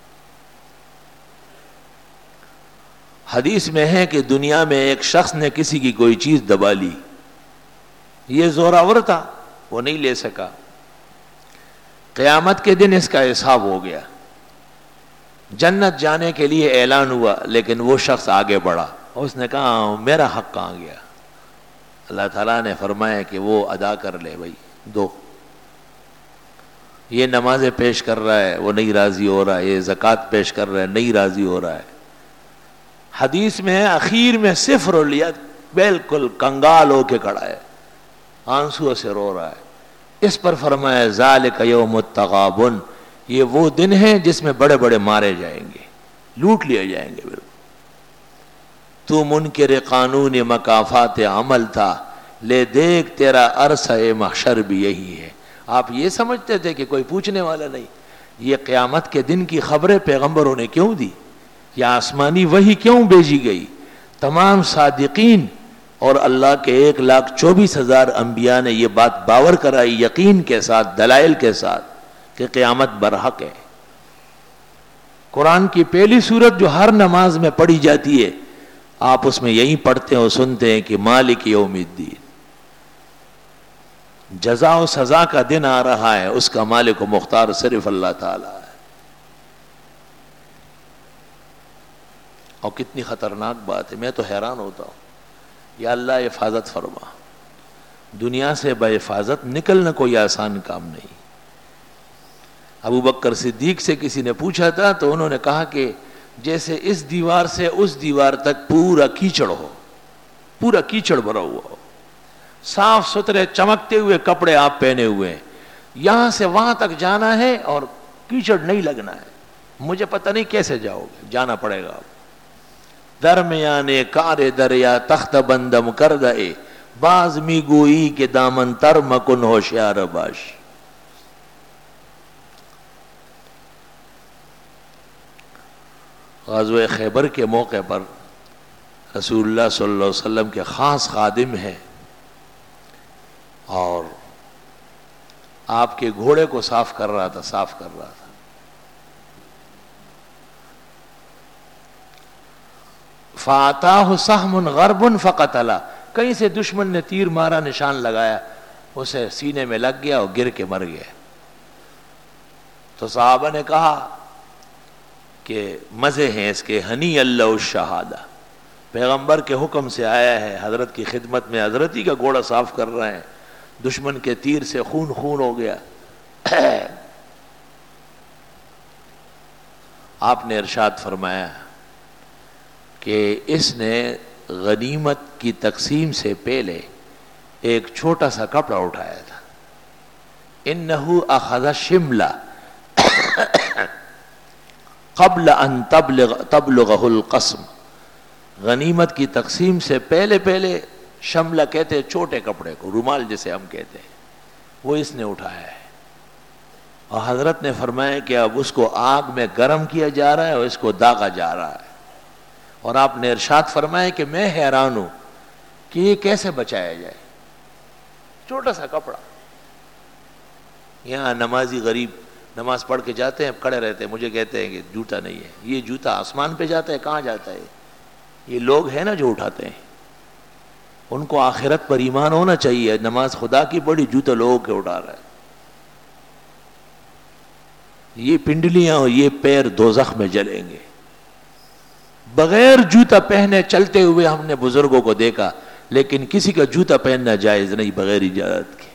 حدیث میں ہے کہ دنیا میں ایک شخص نے کسی کی کوئی چیز دبا لی، یہ زوراور تھا، وہ نہیں لے سکا۔ قیامت کے دن اس کا حساب ہو گیا، جنت جانے کے لیے اعلان ہوا، لیکن وہ شخص آگے بڑھا، اس نے کہا میرا حق کہاں گیا؟ اللہ تعالیٰ نے فرمایا کہ وہ ادا کر لے بھائی، دو۔ یہ نمازیں پیش کر رہا ہے وہ نہیں راضی ہو رہا ہے، یہ زکوٰۃ پیش کر رہا ہے نہیں راضی ہو رہا ہے۔ حدیث میں ہے اخیر میں صفر الید، بالکل کنگال ہو کے کھڑا ہے، آنسو سے رو رہا ہے۔ اس پر فرمایا ذالک یوم التغابن، یہ وہ دن ہے جس میں بڑے بڑے مارے جائیں گے، لوٹ لیے جائیں گے۔ بالکل تو منکر قانون مکافات عمل تھا، لے دیکھ تیرا عرصہ محشر بھی یہی ہے۔ آپ یہ سمجھتے تھے کہ کوئی پوچھنے والا نہیں؟ یہ قیامت کے دن کی خبریں پیغمبروں نے کیوں دی؟ یہ آسمانی وحی کیوں بھیجی گئی؟ تمام صادقین اور اللہ کے ایک لاکھ چوبیس ہزار انبیاء نے یہ بات باور کرائی یقین کے ساتھ، دلائل کے ساتھ، کہ قیامت برحق ہے۔ قرآن کی پہلی سورت جو ہر نماز میں پڑھی جاتی ہے آپ اس میں یہی پڑھتے ہیں اور سنتے ہیں کہ مالک یوم الدین، جزا و سزا کا دن آ رہا ہے، اس کا مالک و مختار صرف اللہ تعالی ہے۔ اور کتنی خطرناک بات ہے، میں تو حیران ہوتا ہوں، یا اللہ حفاظت فرما، دنیا سے بے حفاظت نکلنا کوئی آسان کام نہیں۔ ابو بکر صدیق سے کسی نے پوچھا تھا تو انہوں نے کہا کہ جیسے اس دیوار سے اس دیوار تک پورا کیچڑ ہو، پورا کیچڑ بھرا ہوا ہو، صاف ستھرے چمکتے ہوئے کپڑے آپ پہنے ہوئے ہیں، یہاں سے وہاں تک جانا ہے اور کیچڑ نہیں لگنا ہے، مجھے پتہ نہیں کیسے جاؤ گے، جانا پڑے گا آپ۔ درمیان کار دریا تخت بندم کر دے، باز می گوئی کے دامن تر مکن ہوشیار باش۔ غزوہ خیبر کے موقع پر رسول اللہ صلی اللہ علیہ وسلم کے خاص خادم ہیں اور آپ کے گھوڑے کو صاف کر رہا تھا صاف کر رہا تھا فَآتَاهُ سَهْمٌ غَرْبٌ فَقَتَلَهُ، کہیں سے دشمن نے تیر مارا، نشان لگایا، اسے سینے میں لگ گیا اور گر کے مر گیا۔ تو صحابہ نے کہا کہ مزے ہیں اس کے، ہنی اللہ الشہادہ، پیغمبر کے حکم سے آیا ہے، حضرت کی خدمت میں حضرت ہی کا گھوڑا صاف کر رہے ہیں، دشمن کے تیر سے خون خون ہو گیا۔ آپ نے ارشاد فرمایا کہ اس نے غنیمت کی تقسیم سے پہلے ایک چھوٹا سا کپڑا اٹھایا تھا، انہو اخذ شملہ قبل ان تبلغ تبلغہ القسم، غنیمت کی تقسیم سے پہلے پہلے شملہ کہتے ہیں چھوٹے کپڑے کو، رومال جسے ہم کہتے ہیں، وہ اس نے اٹھایا ہے۔ اور حضرت نے فرمایا کہ اب اس کو آگ میں گرم کیا جا رہا ہے اور اس کو داغا جا رہا ہے، اور آپ نے ارشاد فرمایا کہ میں حیران ہوں کہ یہ کیسے بچایا جائے، چھوٹا سا کپڑا۔ یہاں نمازی غریب نماز پڑھ کے جاتے ہیں، کھڑے رہتے ہیں، مجھے کہتے ہیں کہ جوتا نہیں ہے، یہ جوتا آسمان پہ جاتا ہے، کہاں جاتا ہے؟ یہ لوگ ہیں نا جو اٹھاتے ہیں، ان کو آخرت پر ایمان ہونا چاہیے، نماز خدا کی پڑھی، جوتا لوگوں کے اٹھا رہا ہے۔ یہ پنڈلیاں اور یہ پیر دوزخ میں جلیں گے۔ بغیر جوتا پہنے چلتے ہوئے ہم نے بزرگوں کو دیکھا، لیکن کسی کا جوتا پہننا جائز نہیں بغیر اجازت کے۔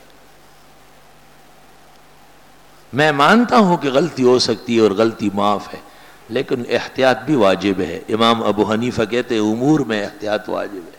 میں مانتا ہوں کہ غلطی ہو سکتی ہے اور غلطی معاف ہے، لیکن احتیاط بھی واجب ہے۔ امام ابو حنیفہ کہتے ہیں امور میں احتیاط واجب ہے۔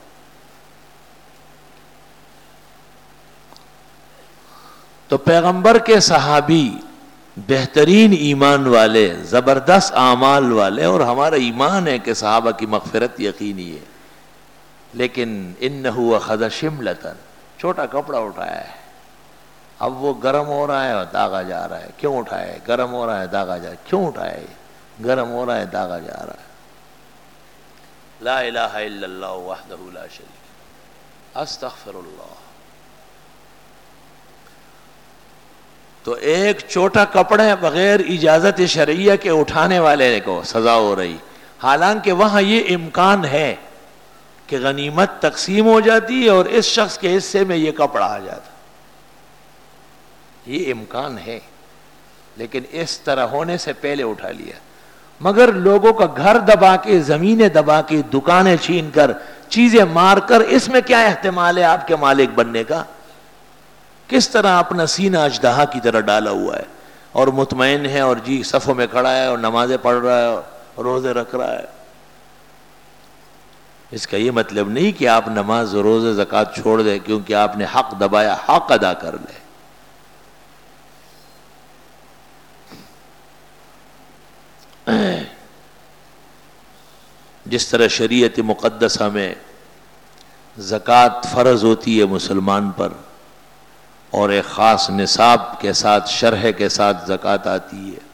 تو پیغمبر کے صحابی بہترین ایمان والے، زبردست اعمال والے، اور ہمارا ایمان ہے کہ صحابہ کی مغفرت یقینی ہے، لیکن انہو اخذ شملۃ، چھوٹا کپڑا اٹھایا ہے، اب وہ گرم ہو رہا ہے اور داغا جا رہا ہے۔ کیوں اٹھایا ہے؟ گرم ہو رہا ہے داغا جا رہا ہے۔ کیوں اٹھایا ہے؟ گرم ہو رہا ہے داغا جا رہا ہے۔ لا الہ الا اللہ وحدہ لا شریک، استغفر اللہ۔ تو ایک چھوٹا کپڑا بغیر اجازت شرعیہ کے اٹھانے والے کو سزا ہو رہی، حالانکہ وہاں یہ امکان ہے کہ غنیمت تقسیم ہو جاتی ہے اور اس شخص کے حصے میں یہ کپڑا آ جاتا، یہ امکان ہے، لیکن اس طرح ہونے سے پہلے اٹھا لیا۔ مگر لوگوں کا گھر دبا کے، زمینیں دبا کے، دکانیں چھین کر، چیزیں مار کر، اس میں کیا احتمال ہے آپ کے مالک بننے کا؟ کس طرح اپنا سینہ اژدہا کی طرح ڈالا ہوا ہے اور مطمئن ہے اور جی صفوں میں کھڑا ہے اور نمازیں پڑھ رہا ہے اور روزے رکھ رہا ہے۔ اس کا یہ مطلب نہیں کہ آپ نماز اور روزے زکوٰۃ چھوڑ دیں کیونکہ آپ نے حق دبایا، حق ادا کر لیں۔ جس طرح شریعت مقدسہ میں زکوٰۃ فرض ہوتی ہے مسلمان پر اور ایک خاص نصاب کے ساتھ، شرح کے ساتھ زکوٰۃ آتی ہے،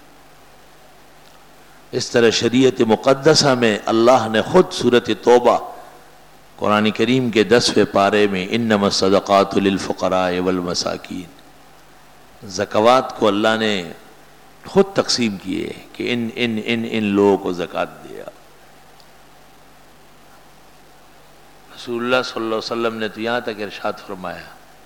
اس طرح شریعت مقدسہ میں اللہ نے خود سورۃ توبہ قرآن کریم کے دسویں پارے میں انما الصدقات للفقراء والمساکین، زکوٰۃ کو اللہ نے خود تقسیم کیے کہ ان ان ان ان لوگوں کو زکوٰۃ دیا. رسول اللہ صلی اللہ علیہ وسلم نے تو یہاں تک ارشاد فرمایا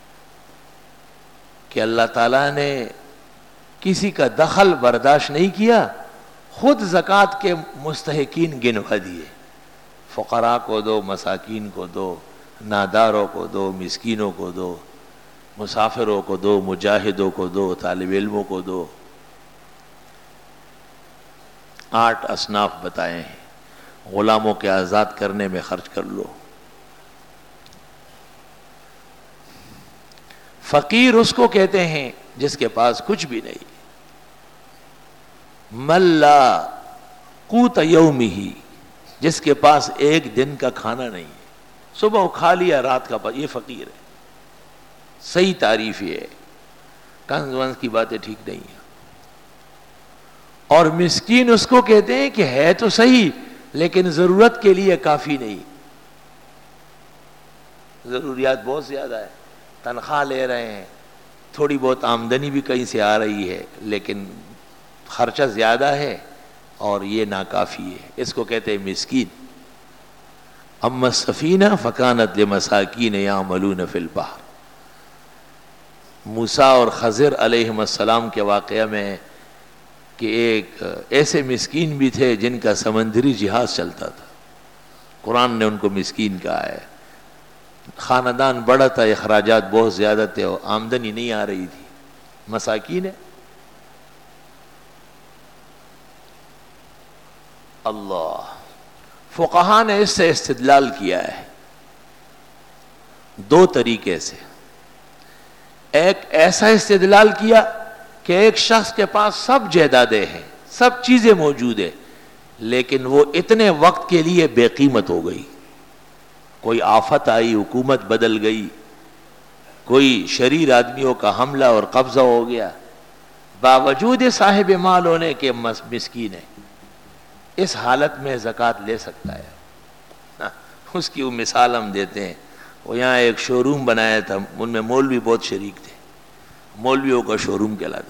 کہ اللہ تعالیٰ نے کسی کا دخل برداشت نہیں کیا، خود زکوٰۃ کے مستحقین گنوا دیے. فقراء کو دو، مساکین کو دو، ناداروں کو دو، مسکینوں کو دو، مسافروں کو دو، مجاہدوں کو دو، طالب علموں کو دو. آٹھ اصناف بتائے ہیں. غلاموں کے آزاد کرنے میں خرچ کر لو. فقیر اس کو کہتے ہیں جس کے پاس کچھ بھی نہیں. من لا قوت یومہ، جس کے پاس ایک دن کا کھانا نہیں ہے، صبح کھا لیا رات کا، یہ فقیر ہے. صحیح تعریف یہ ہے، کنز ونز کی باتیں ٹھیک نہیں ہیں. اور مسکین اس کو کہتے ہیں کہ ہے تو صحیح لیکن ضرورت کے لیے کافی نہیں. ضروریات بہت زیادہ ہے، تنخواہ لے رہے ہیں، تھوڑی بہت آمدنی بھی کہیں سے آ رہی ہے لیکن خرچہ زیادہ ہے اور یہ ناکافی ہے. اس کو کہتے ہیں مسکین. اما السفینہ فکانت لمساکین یعملون فی البحر. موسیٰ اور خضر علیہم السلام کے واقعہ میں کہ ایک ایسے مسکین بھی تھے جن کا سمندری جہاز چلتا تھا. قرآن نے ان کو مسکین کہا ہے. خاندان بڑا تھا، اخراجات بہت زیادہ تھے اور آمدنی نہیں آ رہی تھی. مساکین ہے. اللہ فقہا نے اس سے استدلال کیا ہے دو طریقے سے. ایک ایسا استدلال کیا کہ ایک شخص کے پاس سب جائیدادیں ہیں، سب چیزیں موجود ہیں، لیکن وہ اتنے وقت کے لیے بے قیمت ہو گئی. کوئی آفت آئی، حکومت بدل گئی، کوئی شریر آدمیوں کا حملہ اور قبضہ ہو گیا، باوجود صاحب مال ہونے کے مسکین ہے. اس حالت میں زکوٰۃ لے سکتا ہے. اس کی وہ مثال ہم دیتے ہیں. وہ یہاں ایک شو روم بنایا تھا، ان میں مولوی بہت شریک تھے، مولویوں کا شو روم کہلاتا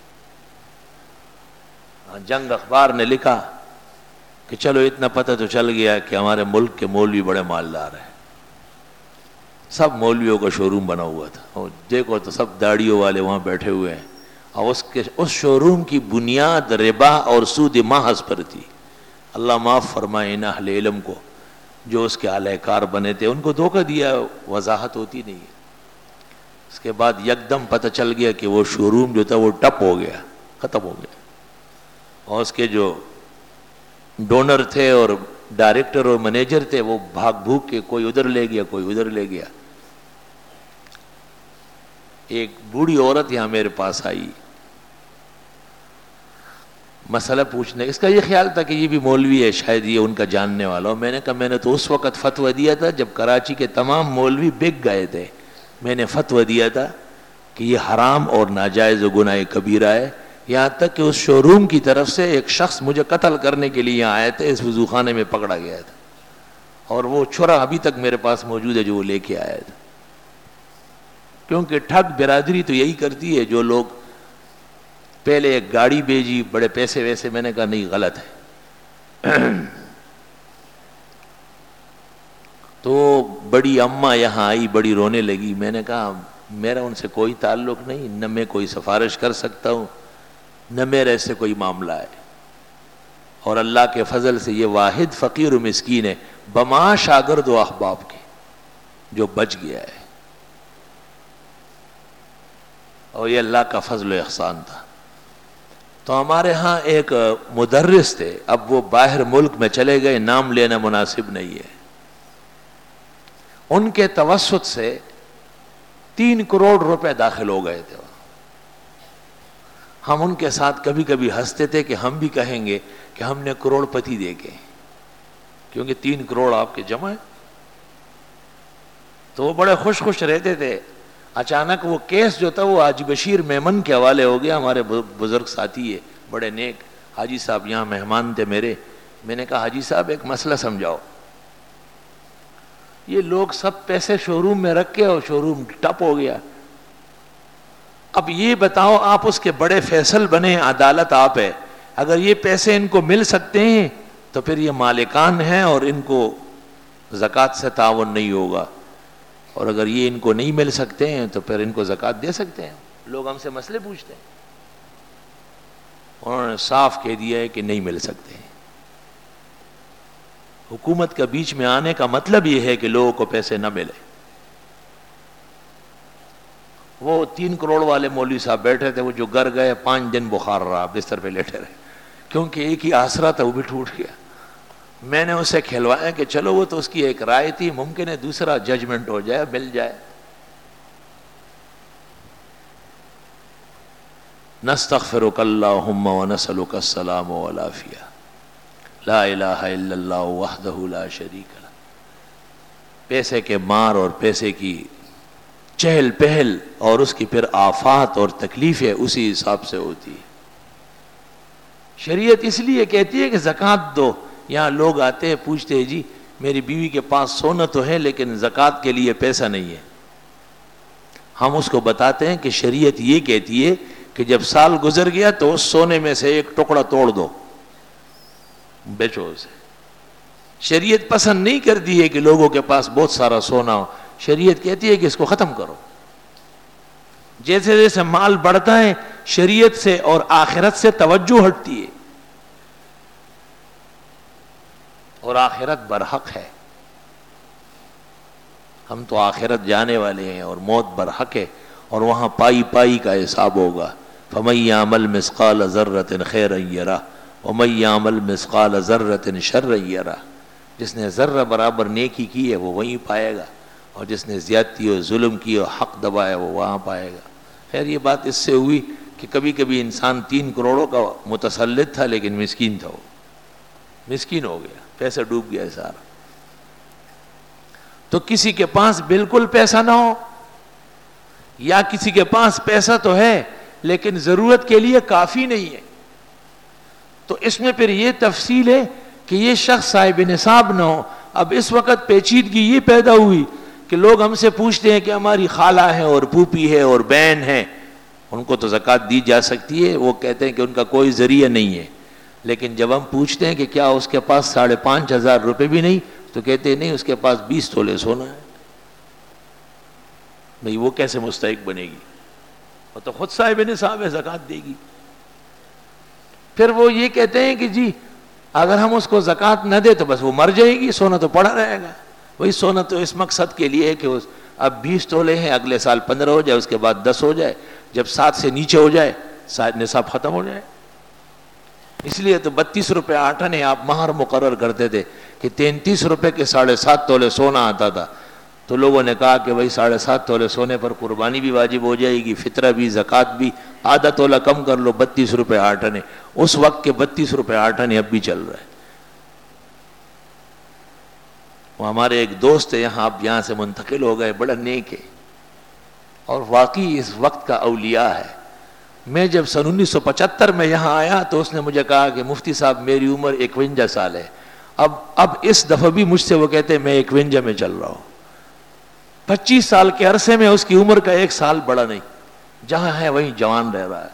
تھا. جنگ اخبار نے لکھا کہ چلو اتنا پتہ تو چل گیا کہ ہمارے ملک کے مولوی بڑے مالدار ہیں. سب مولویوں کا شو روم بنا ہوا تھا، اور دیکھو تو سب داڑھیوں والے وہاں بیٹھے ہوئے ہیں. اور اس کے اس شو روم کی بنیاد ربا اور سود محض پر تھی. اللہ معاف فرمائے ان اہل علم کو جو اس کے اعلی کار بنے تھے، ان کو دھوکہ دیا. وضاحت ہوتی نہیں ہے. اس کے بعد یکدم پتہ چل گیا کہ وہ شو روم جو تھا وہ ٹپ ہو گیا، ختم ہو گیا. اور اس کے جو ڈونر تھے اور ڈائریکٹر اور مینیجر تھے وہ بھاگ بھوک کے کوئی ادھر لے گیا، کوئی ادھر لے گیا. ایک بوڑھی عورت یہاں میرے پاس آئی مسئلہ پوچھنے. اس کا یہ خیال تھا کہ یہ بھی مولوی ہے، شاید یہ ان کا جاننے والا ہو. میں نے کہا میں نے تو اس وقت فتویٰ دیا تھا جب کراچی کے تمام مولوی بک گئے تھے. میں نے فتویٰ دیا تھا کہ یہ حرام اور ناجائز و گناہ کبیرہ ہے. یہاں تک کہ اس شو روم کی طرف سے ایک شخص مجھے قتل کرنے کے لیے یہاں آئے تھے، اس وضو خانے میں پکڑا گیا تھا، اور وہ چھرا ابھی تک میرے پاس موجود ہے جو وہ لے کے آیا تھا. کیونکہ ٹھگ برادری تو یہی کرتی ہے. جو لوگ پہلے ایک گاڑی بھیجی، بڑے پیسے ویسے، میں نے کہا نہیں، غلط ہے. تو بڑی اماں یہاں آئی، بڑی رونے لگی. میں نے کہا میرا ان سے کوئی تعلق نہیں، نہ میں کوئی سفارش کر سکتا ہوں، نہ میرے سے کوئی معاملہ ہے. اور اللہ کے فضل سے یہ واحد فقیر و مسکین ہے بما شاگرد و احباب کے جو بچ گیا ہے. اور یہ اللہ کا فضل و احسان تھا. تو ہمارے ہاں ایک مدرس تھے، اب وہ باہر ملک میں چلے گئے، نام لینا مناسب نہیں ہے. ان کے توسط سے تین کروڑ روپے داخل ہو گئے تھے. ہم ان کے ساتھ کبھی کبھی ہنستے تھے کہ ہم بھی کہیں گے کہ ہم نے کروڑ پتی دیکھے، کیونکہ تین کروڑ آپ کے جمع ہیں. تو وہ بڑے خوش خوش رہتے تھے. اچانک وہ کیس جو تھا وہ حاجی بشیر میمن کے حوالے ہو گیا. ہمارے بزرگ ساتھی ہے، بڑے نیک حاجی صاحب یہاں مہمان تھے میرے. میں نے کہا حاجی صاحب ایک مسئلہ سمجھاؤ. یہ لوگ سب پیسے شو روم میں رکھ کے اور شو روم ٹپ ہو گیا. اب یہ بتاؤ آپ اس کے بڑے فیصل بنے، عدالت آپ ہے، اگر یہ پیسے ان کو مل سکتے ہیں تو پھر یہ مالکان ہیں اور ان کو زکوٰۃ سے تعاون نہیں ہوگا، اور اگر یہ ان کو نہیں مل سکتے ہیں تو پھر ان کو زکوٰۃ دے سکتے ہیں۔ لوگ ہم سے مسئلے پوچھتے ہیں، انہوں نے صاف کہہ دیا ہے کہ نہیں مل سکتے ہیں۔ حکومت کا بیچ میں آنے کا مطلب یہ ہے کہ لوگوں کو پیسے نہ ملے۔ وہ تین کروڑ والے مولوی صاحب بیٹھے تھے، وہ جو گھر گئے پانچ دن بخار رہا، بستر پہ لیٹے رہے، کیونکہ ایک ہی آسرا تھا، وہ بھی ٹوٹ گیا۔ میں نے اسے کھلوایا کہ چلو وہ تو اس کی ایک رائے تھی، ممکن ہے دوسرا ججمنٹ ہو جائے، مل جائے۔ نستغفرک اللہم ونسألک السلام والعافیہ، لا الہ الا اللہ وحدہ لا شریک لہ۔ پیسے کے مار اور پیسے کی چہل پہل اور اس کی پھر آفات اور تکلیفیں اسی حساب سے ہوتی ہے۔ شریعت اس لیے کہتی ہے کہ زکوٰۃ دو۔ یہاں لوگ آتے ہیں پوچھتے ہیں جی میری بیوی کے پاس سونا تو ہے لیکن زکوٰۃ کے لیے پیسہ نہیں ہے۔ ہم اس کو بتاتے ہیں کہ شریعت یہ کہتی ہے کہ جب سال گزر گیا تو اس سونے میں سے ایک ٹکڑا توڑ دو، بیچو اسے۔ شریعت پسند نہیں کرتی ہے کہ لوگوں کے پاس بہت سارا سونا ہو، شریعت کہتی ہے کہ اس کو ختم کرو۔ جیسے جیسے مال بڑھتا ہے شریعت سے اور آخرت سے توجہ ہٹتی ہے، اور آخرت برحق ہے۔ ہم تو آخرت جانے والے ہیں اور موت برحق ہے، اور وہاں پائی پائی کا حساب ہوگا۔ فَمَن يَعْمَلْ مِثْقَالَ ذَرَّةٍ خَيْرًا يَرَهُ وَمَن يَعْمَلْ مِثْقَالَ ذَرَّةٍ شَرًّا يَرَهُ۔ جس نے ذرہ برابر نیکی کی ہے وہ وہیں پائے گا، اور جس نے زیادتی اور ظلم کی اور حق دبایا وہ وہاں پائے گا۔ خیر یہ بات اس سے ہوئی کہ کبھی کبھی انسان تین کروڑوں کا متسلط تھا لیکن مسکین تھا، وہ مسکین ہو گیا، پیسہ ڈوب گیا سارا۔ تو کسی کے پاس بالکل پیسہ نہ ہو، یا کسی کے پاس پیسہ تو ہے لیکن ضرورت کے لیے کافی نہیں ہے، تو اس میں پھر یہ تفصیل ہے کہ یہ شخص صاحب نصاب نہ ہو۔ اب اس وقت پیچیدگی یہ پیدا ہوئی کہ لوگ ہم سے پوچھتے ہیں کہ ہماری خالہ ہے اور پھوپھی ہے اور بہن ہے، ان کو تو زکوٰۃ دی جا سکتی ہے، وہ کہتے ہیں کہ ان کا کوئی ذریعہ نہیں ہے۔ لیکن جب ہم پوچھتے ہیں کہ کیا اس کے پاس ساڑھے پانچ ہزار روپے بھی نہیں، تو کہتے ہیں نہیں اس کے پاس بیس تولے سونا ہے۔ بھئی وہ کیسے مستحق بنے گی؟ وہ تو خود صاحب نصاب ہے، زکوٰۃ دے گی۔ پھر وہ یہ کہتے ہیں کہ جی اگر ہم اس کو زکوٰۃ نہ دے تو بس وہ مر جائے گی، سونا تو پڑا رہے گا۔ وہی سونا تو اس مقصد کے لیے ہے کہ اب بیس تولے ہیں، اگلے سال پندرہ ہو جائے، اس کے بعد دس ہو جائے، جب سات سے نیچے ہو جائے شاید نصاب ختم ہو جائے۔ اس لیے تو بتیس روپے آٹھا نے آپ مہر مقرر کرتے تھے کہ تینتیس روپے کے ساڑھے سات تولے سونا آتا تھا، تو لوگوں نے کہا کہ بھائی ساڑھے سات تولے سونے پر قربانی بھی واجب ہو جائے گی، فطرہ بھی، زکوٰۃ بھی، آدھا تولا کم کر لو، بتیس روپے آٹھ آنے۔ اس وقت کے بتیس روپے آٹھ آنے اب بھی چل رہا ہے۔ وہ ہمارے ایک دوست ہے یہاں، اب یہاں سے منتقل ہو گئے، بڑا نیک ہے اور واقعی اس وقت کا اولیاء ہے۔ میں جب سن انیس سو پچہتر میں یہاں آیا تو اس نے مجھے کہا کہ مفتی صاحب میری عمر اکونجا سال ہے، اب اب اس دفعہ بھی مجھ سے وہ کہتے ہیں میں اکونجا میں چل رہا ہوں۔ پچیس سال کے عرصے میں اس کی عمر کا ایک سال بڑا نہیں، جہاں ہے وہیں جوان رہ رہا ہے۔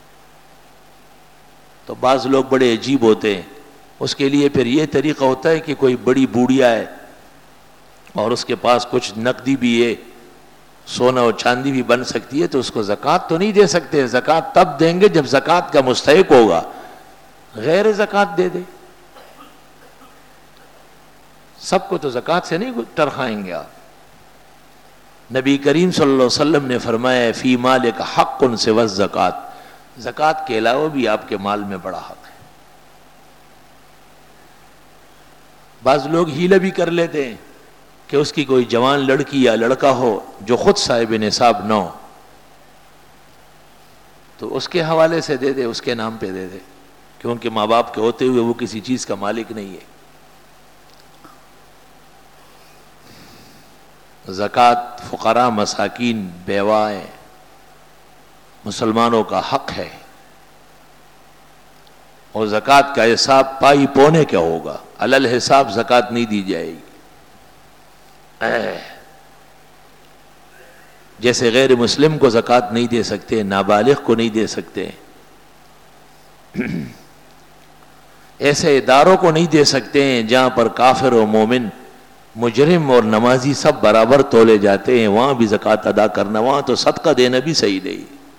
تو بعض لوگ بڑے عجیب ہوتے ہیں، اس کے لیے پھر یہ طریقہ ہوتا ہے کہ کوئی بڑی بوڑھیا ہے اور اس کے پاس کچھ نقدی بھی ہے، سونا اور چاندی بھی بن سکتی ہے، تو اس کو زکوٰۃ تو نہیں دے سکتے، زکوٰۃ تب دیں گے جب زکوٰۃ کا مستحق ہوگا، غیر زکوٰۃ دے دے۔ سب کو تو زکوٰۃ سے نہیں ٹرخائیں گے آپ۔ نبی کریم صلی اللہ علیہ وسلم نے فرمایا فی مالک حق سوی الزکوٰۃ، زکوٰۃ کے علاوہ بھی آپ کے مال میں بڑا حق ہے۔ بعض لوگ ہیلہ بھی کر لیتے ہیں کہ اس کی کوئی جوان لڑکی یا لڑکا ہو جو خود صاحب نصاب نہ ہو، تو اس کے حوالے سے دے دے، اس کے نام پہ دے دے، کیونکہ ماں باپ کے ہوتے ہوئے وہ کسی چیز کا مالک نہیں ہے۔ زکوٰۃ فقراء، مساکین، بیوائیں، مسلمانوں کا حق ہے، اور زکوٰۃ کا حساب پائی پونے کیا ہوگا، علل حساب زکوٰۃ نہیں دی جائے گی۔ جیسے غیر مسلم کو زکوٰۃ نہیں دے سکتے، نابالغ کو نہیں دے سکتے، ایسے اداروں کو نہیں دے سکتے ہیں جہاں پر کافر و مومن، مجرم اور نمازی سب برابر تولے جاتے ہیں، وہاں بھی زکوٰۃ ادا کرنا، وہاں تو صدقہ دینا بھی صحیح نہیں۔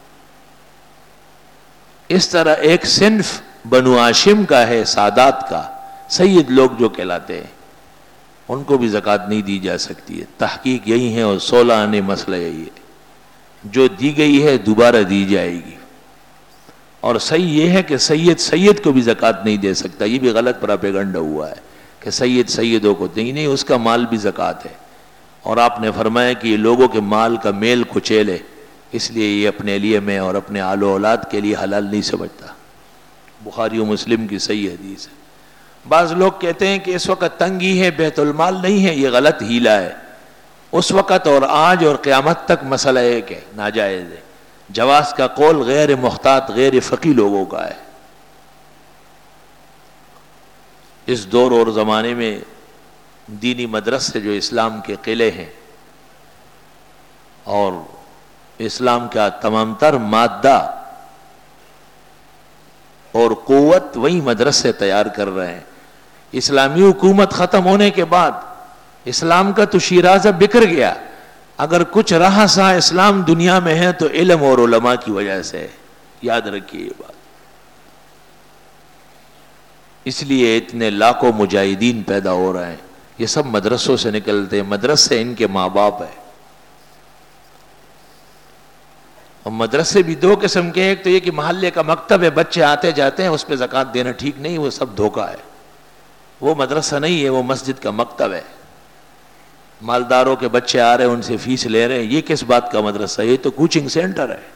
اس طرح ایک صنف بنو ہاشم کا ہے، سادات کا، سید لوگ جو کہلاتے ہیں، ان کو بھی زکوٰۃ نہیں دی جا سکتی ہے۔ تحقیق یہی ہے اور سولہ آنے مسئلہ یہی ہے، جو دی گئی ہے دوبارہ دی جائے گی۔ اور صحیح یہ ہے کہ سید سید کو بھی زکوٰۃ نہیں دے سکتا، یہ بھی غلط پراپیگنڈا ہوا ہے کہ سید سیدوں کو دیں، نہیں، اس کا مال بھی زکوٰۃ ہے۔ اور آپ نے فرمایا کہ یہ لوگوں کے مال کا میل کچیلے، اس لیے یہ اپنے لیے میں اور اپنے آل و اولاد کے لیے حلال نہیں سمجھتا۔ بخاری و مسلم کی صحیح حدیث ہے۔ بعض لوگ کہتے ہیں کہ اس وقت تنگی ہے، بیت المال نہیں ہے، یہ غلط ہیلہ ہے۔ اس وقت اور آج اور قیامت تک مسئلہ ایک ہے، ناجائز ہے۔ جواز کا قول غیر محتاط، غیر فقی لوگوں کا ہے۔ اس دور اور زمانے میں دینی مدرسے جو اسلام کے قلعے ہیں اور اسلام کا تمام تر مادہ اور قوت وہی مدرسے تیار کر رہے ہیں۔ اسلامی حکومت ختم ہونے کے بعد اسلام کا تو شیرازہ بکھر گیا، اگر کچھ رہا سا اسلام دنیا میں ہے تو علم اور علماء کی وجہ سے ہے، یاد رکھیے یہ بات۔ اس لیے اتنے لاکھوں مجاہدین پیدا ہو رہے ہیں، یہ سب مدرسوں سے نکلتے ہیں، مدرسے ان کے ماں باپ ہیں۔ اور مدرسے بھی دو قسم کے، ایک تو یہ کہ محلے کا مکتب ہے، بچے آتے جاتے ہیں، اس پہ زکوٰۃ دینا ٹھیک نہیں، وہ سب دھوکہ ہے، وہ مدرسہ نہیں ہے، وہ مسجد کا مکتب ہے۔ مالداروں کے بچے آ رہے ہیں، ان سے فیس لے رہے ہیں، یہ کس بات کا مدرسہ ہے؟ یہ تو کوچنگ سینٹر ہے،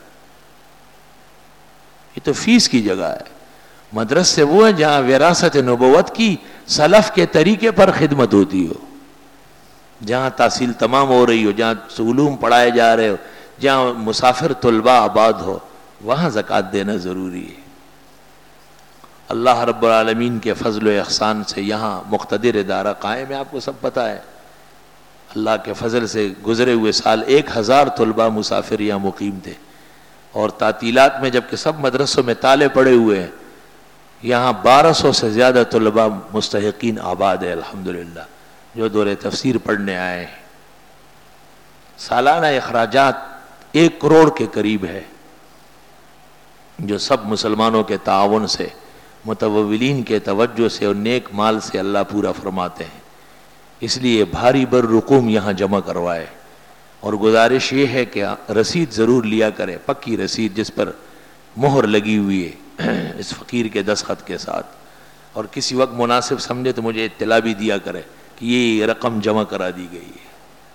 یہ تو فیس کی جگہ ہے۔ مدرسے وہ ہے جہاں وراثت نبوت کی سلف کے طریقے پر خدمت ہوتی ہو، جہاں تحصیل تمام ہو رہی ہو، جہاں علوم پڑھائے جا رہے ہو، جہاں مسافر طلباء آباد ہو، وہاں زکوٰۃ دینا ضروری ہے۔ اللہ رب العالمین کے فضل و احسان سے یہاں مقتدر ادارہ قائم ہے، آپ کو سب پتہ ہے۔ اللہ کے فضل سے گزرے ہوئے سال ایک ہزار طلباء مسافر یہاں مقیم تھے، اور تعطیلات میں جبکہ سب مدرسوں میں تالے پڑے ہوئے ہیں، یہاں بارہ سو سے زیادہ طلباء مستحقین آباد ہے الحمدللہ، جو دور تفسیر پڑھنے آئے ہیں۔ سالانہ اخراجات ایک کروڑ کے قریب ہے، جو سب مسلمانوں کے تعاون سے، متولین کے توجہ سے اور نیک مال سے اللہ پورا فرماتے ہیں۔ اس لیے بھاری بر رقوم یہاں جمع کروائے، اور گزارش یہ ہے کہ رسید ضرور لیا کرے، پکی رسید جس پر مہر لگی ہوئی ہے اس فقیر کے دستخط کے ساتھ، اور کسی وقت مناسب سمجھے تو مجھے اطلاع بھی دیا کرے کہ یہ رقم جمع کرا دی گئی ہے۔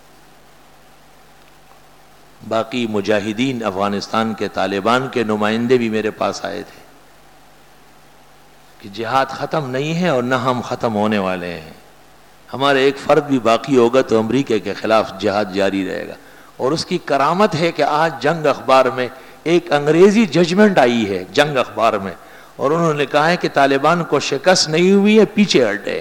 باقی مجاہدین افغانستان کے طالبان کے نمائندے بھی میرے پاس آئے تھے کہ جہاد ختم نہیں ہے اور نہ ہم ختم ہونے والے ہیں، ہمارے ایک فرد بھی باقی ہوگا تو امریکہ کے خلاف جہاد جاری رہے گا۔ اور اس کی کرامت ہے کہ آج جنگ اخبار میں ایک انگریزی ججمنٹ آئی ہے جنگ اخبار میں، اور انہوں نے کہا ہے کہ طالبان کو شکست نہیں ہوئی ہے، پیچھے ہٹے۔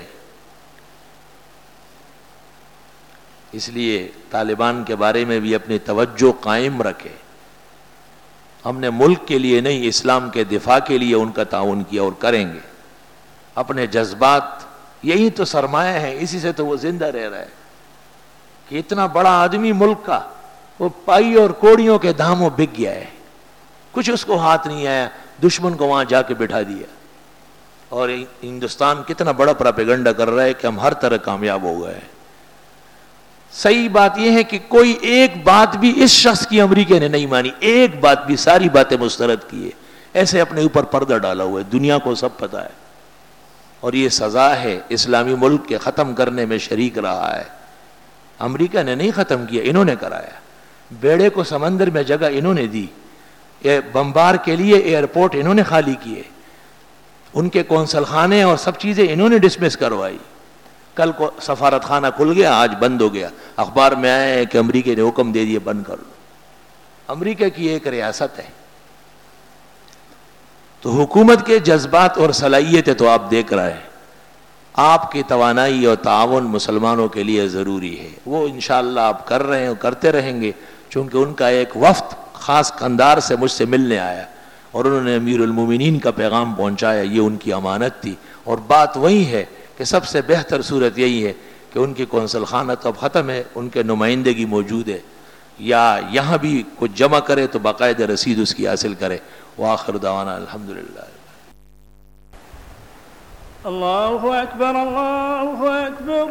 اس لیے طالبان کے بارے میں بھی اپنی توجہ قائم رکھے۔ ہم نے ملک کے لیے نہیں، اسلام کے دفاع کے لیے ان کا تعاون کیا اور کریں گے۔ اپنے جذبات، یہی تو سرمایہ ہے، اسی سے تو وہ زندہ رہ رہا ہے کہ اتنا بڑا آدمی ملک کا، وہ پائی اور کوڑیوں کے دھاموں بک گیا ہے، کچھ اس کو ہاتھ نہیں آیا، دشمن کو وہاں جا کے بٹھا دیا۔ اور ہندوستان کتنا بڑا پراپیگنڈا کر رہا ہے کہ ہم ہر طرح کامیاب ہو گئے ہیں۔ صحیح بات یہ ہے کہ کوئی ایک بات بھی اس شخص کی امریکہ نے نہیں مانی، ایک بات بھی، ساری باتیں مسترد کیے، ایسے اپنے اوپر پردہ ڈالا ہوا ہے، دنیا کو سب پتہ ہے۔ اور یہ سزا ہے، اسلامی ملک کے ختم کرنے میں شریک رہا ہے۔ امریکہ نے نہیں ختم کیا، انہوں نے کرایا۔ بیڑے کو سمندر میں جگہ انہوں نے دی، بمبار کے لیے ایئرپورٹ انہوں نے خالی کیے، ان کے قونصل خانے اور سب چیزیں انہوں نے ڈسمس کروائی۔ کل کو سفارت خانہ کھل گیا، آج بند ہو گیا، اخبار میں آئے ہیں کہ امریکہ نے حکم دے دیا بند کر لو۔ امریکہ کی ایک ریاست ہے، تو حکومت کے جذبات اور صلاحیتیں تو آپ دیکھ رہے ہیں، آپ کی توانائی اور تعاون مسلمانوں کے لیے ضروری ہے، وہ انشاءاللہ آپ کر رہے ہیں اور کرتے رہیں گے۔ चूँकि उनका एक वफ्द ख़ास कंदार से मुझसे मिलने आया और उन्होंने अमीरुल मोमिनीन का पैगाम पहुँचाया, ये उनकी अमानत थी। और बात वही है कि सबसे बेहतर सूरत यही है कि उनकी कौंसल खाना तो अब ख़त्म है, उनके नुमाइंदगी मौजूद है, या यहाँ भी कुछ जमा करे तो बाकायदा रसीद उसकी हासिल करे। व आखिर दावाना अल्हम्दुलिल्लाह। अल्लाहु अकबर, अल्लाहु अकबर,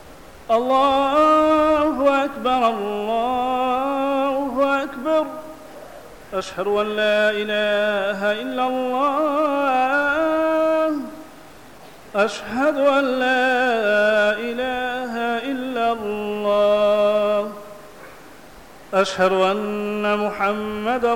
अल्लाहु अकबर, अल्लाहु अकबर। अशहदु अन ला इलाहा इल्लल्लाह, अशहदु अन ला इलाहा इल्लल्लाह, अशहदु अन्न मुहम्मदर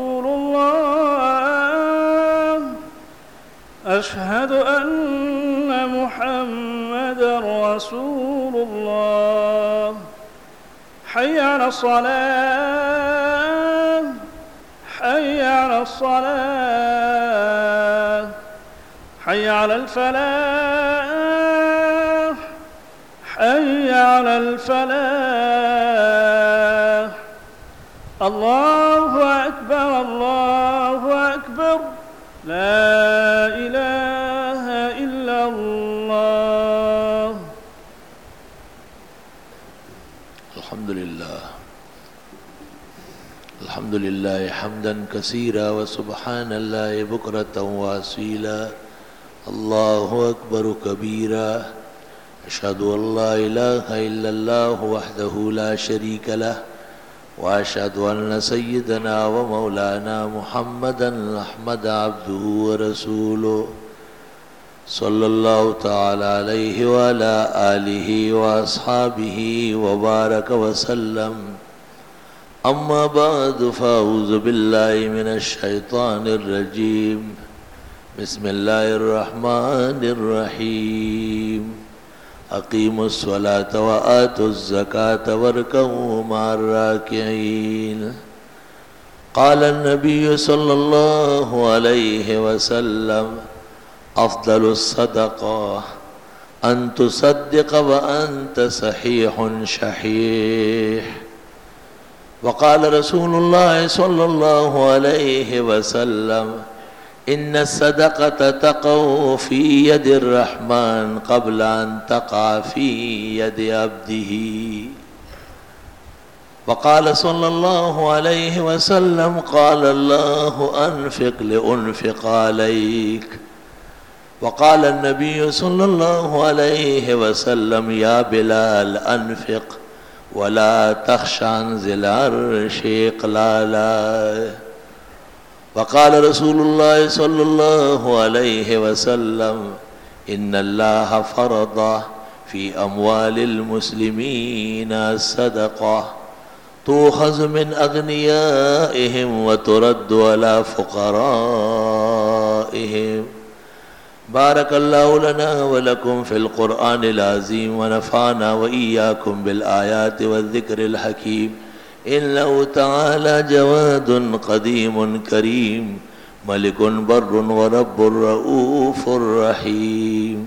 रसूलुल्लाह, अशहदु अन्न मुहम्मदर रसूलुल्लाह। हय्य अला सलाह, हय्य अला सलाह, हय्य अल फलाह, हय्य अल फलाह। अल्लाहु अकबर, अल्लाहु अकबर, ला इलाहा इल्लल्लाह। अल्हम्दुलिल्लाह, अल्हम्दुलिल्लाह हम्दन कसीरा व सुब्हानल्लाहि बुकरतन व असीला। अल्लाहु अकबर कबीरा। अशहदु अल्ला इलाहा इल्लल्लाह वहदहु ला शरीक लह व अशहदु अन्न सय्यदना व मौलाना मुहम्मदन अहमद अब्दुहु व रसूलुहु सल्लल्लाहु तआला अलैहि व अला आलिहि व अस्हाबिहि व बारक व सल्लम। अम्मा बाद फ़अऊज़ु बिल्लाहि मिनश शैतानिर रजीम। बिस्मिल्लाहिर रहमानिर रहीम। अक़ीमुस्सलात व आतुज़्ज़कात वरकऊ मअर राकिईन। क़ाल अन्नबिय्यु सल्लल्लाहु अलैहि वसल्लम अफ़्ज़लुस सदक़ा अन तुसद्दिक़ व अन्त सहीहुन शहीह। वक़ाल रसूलुल्लाह सल्लल्लाहु अलैहि वसल्लम इन्न सदक़त तक़अ फ़ी यदिर रहमान क़ब्ल अन तक़अ फ़ी यदि अब्दिही। वक़ाल सल्लल्लाहु अलैहि वसल्लम क़ाल अल्लाहु अनफ़िक़ लिउनफ़िक़ अलैक। वक़ाल अन्नबिय्यु सल्लल्लाहु अलैहि वसल्लम या बिलाल अनफ़िक़ वला तख़्शा अन ज़िल अर्शि इक़लाला। वक़ाल रसूलुल्लाह सल्लल्लाहु अलैहि वसल्लम इन्नल्लाह फ़रज़ फ़ी अम्वालिल मुस्लिमीना सदक़ा तुअख़ज़ मिन अग़नियाइहिम व तुरद्दु अला फ़ुक़राइहिम। बारकल्लाहु लना व लकुम फ़िल क़ुरआनिल अज़ीम व नफ़अना व इय्याकुम बिल आयाति व ज़िक्रिल हकीम। इन्नहु तआला जवादुन क़दीमुन करीम मलिकुन बर्रुन व रब्बुर रऊफ़ुर रहीम।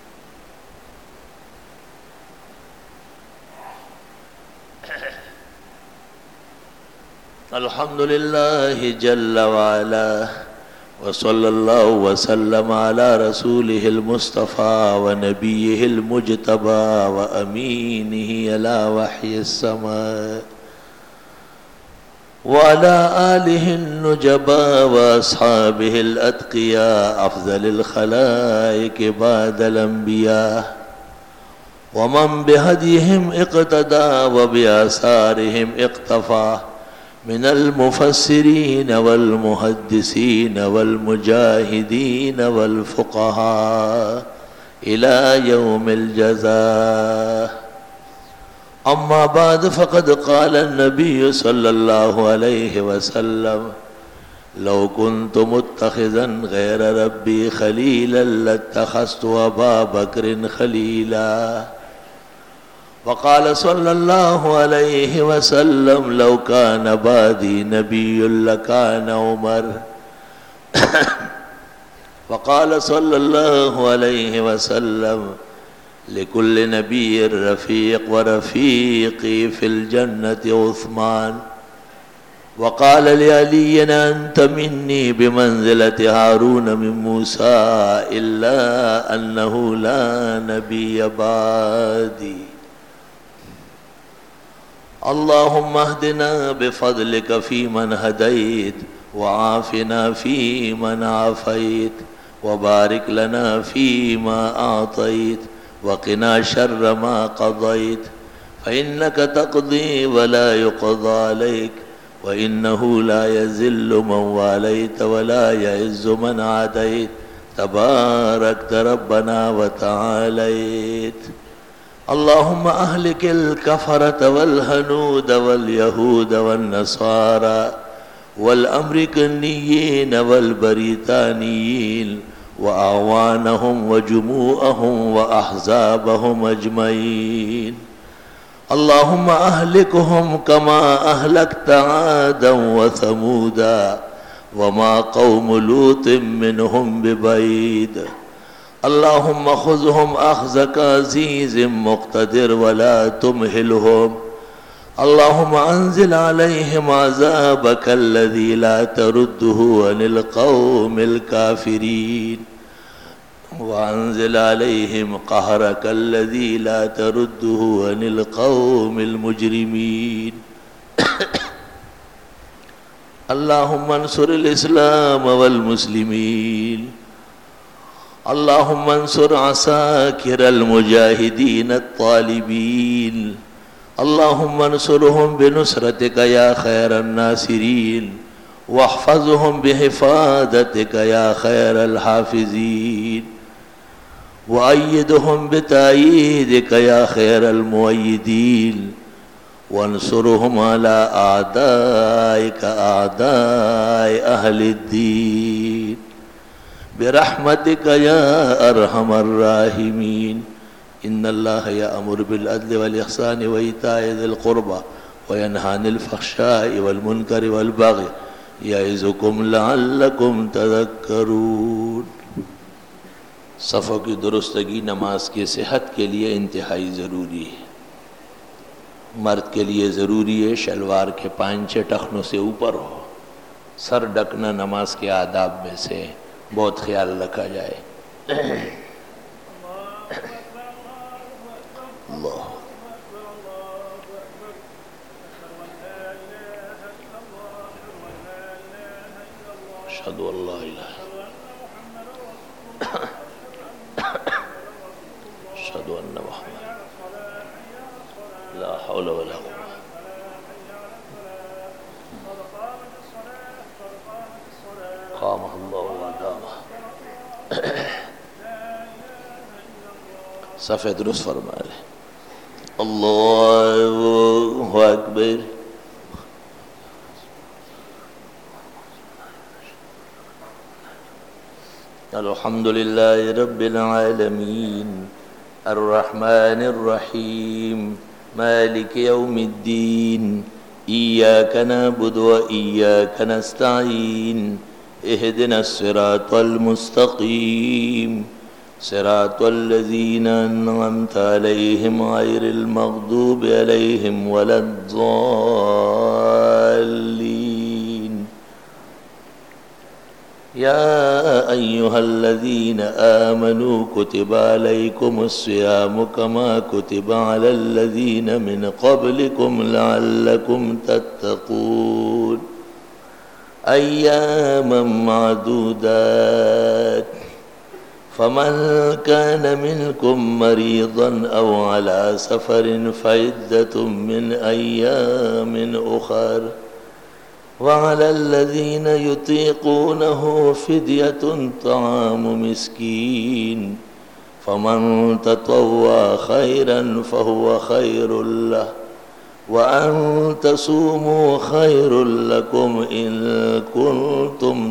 अल्हम्दुलिल्लाहि जल्ल व अला व सल्लल्लाहु व सल्लम अला रसूलिहिल मुस्तफ़ा व नबिय्यिहिल मुज्तबा व अमीनिही अला वह्यिस समा व अला आलिहिन नुजबा व अस्हाबिहिल अत्क़िया अफ़ज़लिल ख़लाइक़ बअदल अंबिया व मन बिहदीहिम इक़्तदा व बिआसारिहिम इक़्तफ़ा मिनल मुफ़स्सिरीन वल मुहद्दिसीन वल मुजाहिदीन वल फ़ुक़हा इला यौमिल जज़ा। अम्मा बाद फ़क़द क़ाल अन्नबिय्यु सल्लल्लाहु अलैहि वसल्लम लौ कुन्तु मुत्तख़िज़न ग़ैर रब्बी ख़लीलन लत्तख़ज़्तु अबा बकरिन ख़लीला। वक़ाल सल्लल्लाहु अलैहि वसल्लम लौ कान बादी नबियुन लकान उमर। वक़ाल सल्लल्लाहु अलैहि वसल्लम लिकुल्लि नबिय्यिन रफ़ीक़ व रफ़ीक़ी फ़िल जन्नति उस्मान। वक़ाल लिअली अन्त मिन्नी बिमंज़िलति हारून मिन मूसा इल्ला अन्नहु ला नबिय्य बअदी। अल्लाहुम्मा अहदिना बिफ़ज़लिका फ़ीमन हदैत व आफ़िना फ़ीमन आफ़ैत व बारिक लना फ़ीमा आतैत व क़िना शर्र मा क़ज़ैत फ़इन्नका तक़दी व ला युक़ज़ा अलैक व इन्नहु ला यज़िल्लु मन वालैत व ला यइज़्ज़ु मन आदैत तबारकत रब्बना व तआलैत। अल्लाहुम्मा अहलिकिल कफ़रत वल हनूद वल यहूद वन नसारा वल अमरिकनिय्यीन वल बरीतानिय्यीन व अवानहुम व जुमूअहुम व अहज़ाबहुम अजमईन। अल्लाहुम्मा अहलिकहुम कमा अहलकत आदम व समूदा व मा कौम लूतिम मिनहुम बिबईद। अल्लाहुम्मा खुज़हुम अख़्ज़का अज़ीज़िम मुक़्तदिर वला तुमहिलहुम। अल्लाहुम्मा अंज़िल अलैहिम अज़ाबक अल्लज़ी ला तरुद्दुहु अनिल क़ौमिल काफ़िरीन व अंज़िल अलैहिम क़हरक अल्लज़ी ला तरुद्दुहु अनिल क़ौमिल मुजरिमीन। अल्लाहुम्मा अंसुरिल इस्लाम वल मुस्लिमीन। अल्लाहुम्मा अंसुर असाकिरल मुजाहिदीन अत्तालिबीन। अल्लाहुम्मा अंसुरहुम बिनुसरतिका या खैरन नासिरीन वहफ़ज़हुम बिहिफ़ाज़तिका या खैरल हाफ़िज़ीन व अय्यिदहुम बितअयीदिका या खैरल मुअय्यिदीन वंसुरहुम अला आदाइका आदाइ अहलिद्दीन बिरहमतिका या अरहमर राहिमीन। इन्नल्लाह यअमुरु बिल अद्लि वल इहसानि व ईताइ ज़िल क़ुरबा व यन्हा अनिल फ़हशाइ वल मुनकरि वल बग़ि यइज़ुकुम लअल्लकुम तज़क्करून। सफ़ों की दुरुस्तगी नमाज की सेहत के लिए इंतहाई ज़रूरी है। मर्द के लिए ज़रूरी है शलवार के पांचे टखनों से ऊपर हो। सर ढकना नमाज के आदाब में से बहुत ख्याल रखा जाए। अल्लाह अशहदु अल्ला इलाहा अशहदु अन्ना मुहम्मद ला हौला वला क़ामह अल्लाहु व अदामह। सफ़े दुरुस्त फरमा ले। अल्लाहु अकबर। अल्हम्दुलिल्लाहि रब्बिल आलमीन अर्रहमानिर रहीम मालिकि यौमिद्दीन इय्याका नअबुदु व इय्याका नस्तईन इहदिनस सिरातल मुस्तक़ीम सिरातल लज़ीना अन्अमता अलैहिम ग़ैरिल मग़दूबि अलैहिम वलद्दॉल्लीन। या अय्युहल्लज़ीना आमनू कुतिबा अलैकुमुस्सियामु कमा कुतिबा अलल्लज़ीना मिन क़ब्लिकुम लअल्लकुम तत्तक़ून अय्यामम मादूदात फमन कान मिनकुम मरीज़न औ अला सफ़रिन फ़इद्दतुम मिन अय्यामिन उख़र वअलल्लज़ीन युतीक़ूनहु फ़िद्यतुन तआमु मिस्कीन फमन ततव्वा खैरन फ़हुव खैरुल लहु व अन तसूमू खैरुल लकुम इन कुंतुम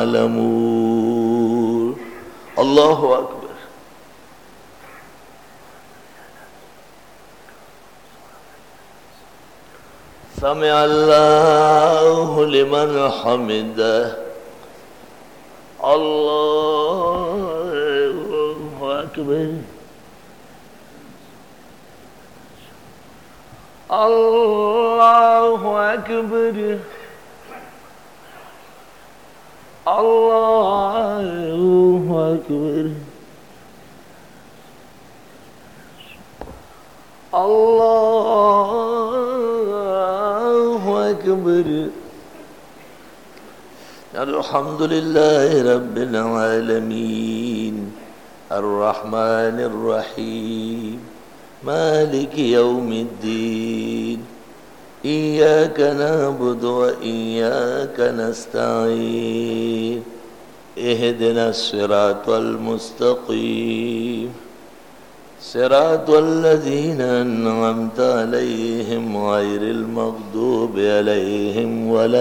तालमून। अल्लाहु अकबर। समिअ अल्लाहु लिमन हमिदह। अल्लाहु अकबर। अल्लाहु अकबर। اللہ اکبر اللہ اکبر الحمد للہ رب العالمین الرحمن الرحیم مالک یوم الدین ایاک نعبد و ایاک نستعین اہدنا الصراط المستقیم صراط الذین انعمت علیہم غیر المغضوب علیہم ولا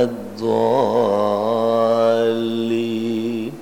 الضالین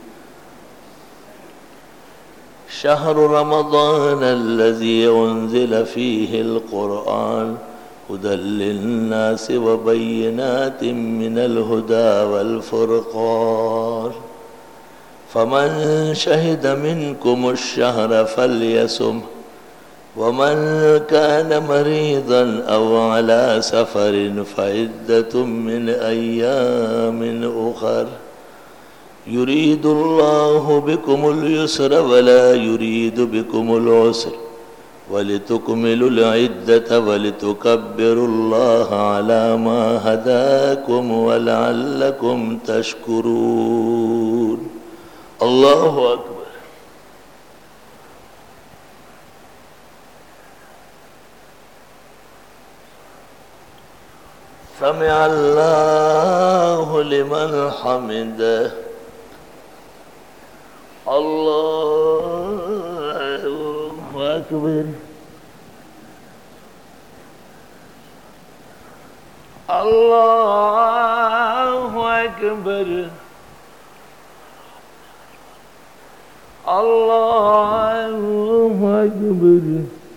شہر رمضان الذی انزل فیہ القرآن هدى للناس وبينات من الهدى والفرقان فمن شهد منكم الشهر فليصم ومن كان مريضا أو على سفر فعدة من أيام أخر يريد الله بكم اليسر ولا يريد بكم العسر وَلِتُكْمِلُوا الْعِدَّةَ وَلِتُكَبِّرُوا اللَّهَ عَلَى مَا هَدَاكُمْ وَلَعَلَّكُمْ تَشْكُرُونَ اللہ اکبر سمع اللہ لمن حمدہ اللہ اکبر اللہ اکبر اللہ اکبر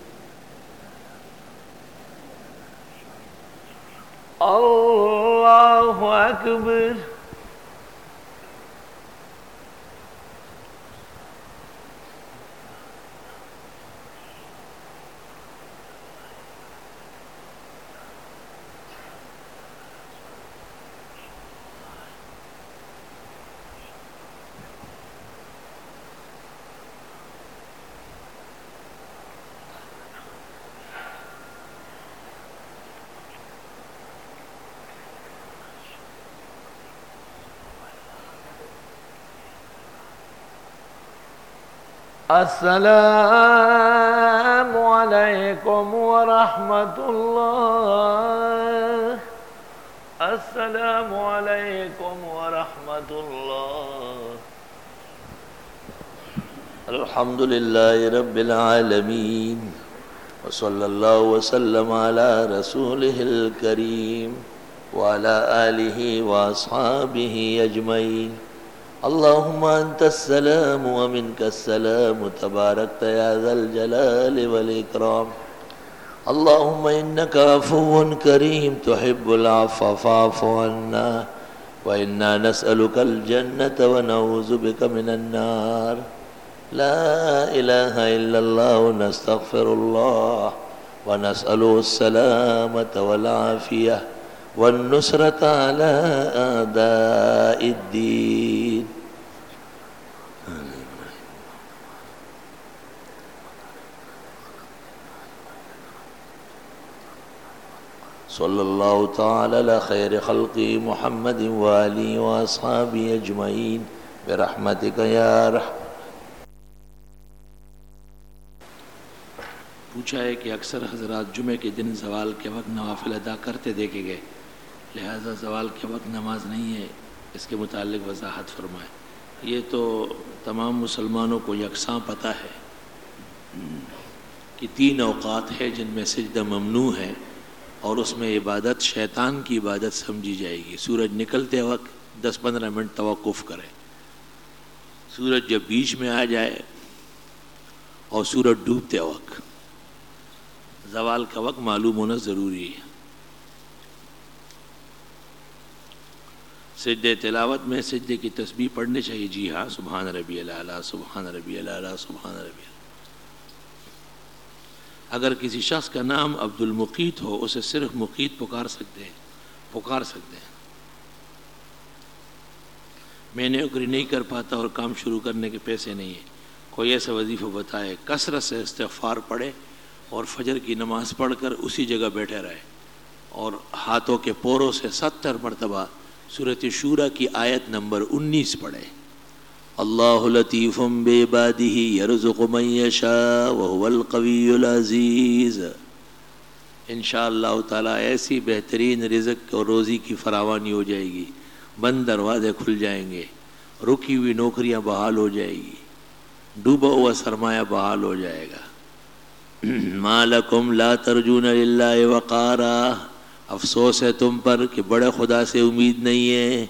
اللہ اکبر السلام علیکم ورحمۃ اللہ السلام علیکم ورحمۃ اللہ الحمد للہ رب العالمین وصلی اللہ وسلم علی رسولہ الکریم وعلی آلہ واصحابہ اجمعین اللهم أنت السلام ومنك السلام تباركت يا ذا الجلال والإكرام اللهم إنك عفو كريم تحب العفو فاعف عنا وإنا نسألك الجنة ونعوذ بك من النار لا إله إلا الله نستغفر الله ونسأله السلامة والعافية والنصرة على أعداء الدين صلى الله تعالى على خير خلقه محمد وآله وأصحابه أجمعين برحمتك يا رحمة. پوچھا ہے کہ اکثر حضرات جمعے کے دن زوال کے وقت نوافل ادا کرتے دیکھے گئے، لہذا زوال کے وقت نماز نہیں ہے، اس کے متعلق وضاحت فرمائیں. یہ تو تمام مسلمانوں کو یکساں پتہ ہے کہ تین اوقات ہے جن میں سجدہ ممنوع ہے اور اس میں عبادت شیطان کی عبادت سمجھی جائے گی. سورج نکلتے وقت دس پندرہ منٹ توقف کرے، سورج جب بیچ میں آ جائے اور سورج ڈوبتے وقت. زوال کا وقت معلوم ہونا ضروری ہے. سجدے تلاوت میں سجدے کی تسبیح پڑھنی چاہیے. جی ہاں، سبحان ربی الاعلیٰ، سبحان ربی الاعلیٰ، سبحان ربی الاعلیٰ. اگر کسی شخص کا نام عبد المقیت ہو، اسے صرف مقیت پکار سکتے ہیں پکار سکتے ہیں میں نوکری نہیں کر پاتا اور کام شروع کرنے کے پیسے نہیں ہیں، کوئی ایسا وظیفہ بتائے، کثرت سے استغفار پڑھے اور فجر کی نماز پڑھ کر اسی جگہ بیٹھے رہے اور ہاتھوں کے پوروں سے ستر مرتبہ سورۃ شورى کی آیت نمبر انیس پڑھے، اللہ لطیف بعبادہ یرزق من یشاء وہو القوی العزیز۔ انشاءاللہ تعالیٰ ایسی بہترین رزق اور روزی کی فراوانی ہو جائے گی، بند دروازے کھل جائیں گے، رکی ہوئی نوکریاں بحال ہو جائے گی، ڈوبا ہوا سرمایہ بحال ہو جائے گا۔ ما لکم لا ترجون للہ وقارا، افسوس ہے تم پر کہ بڑے خدا سے امید نہیں ہے۔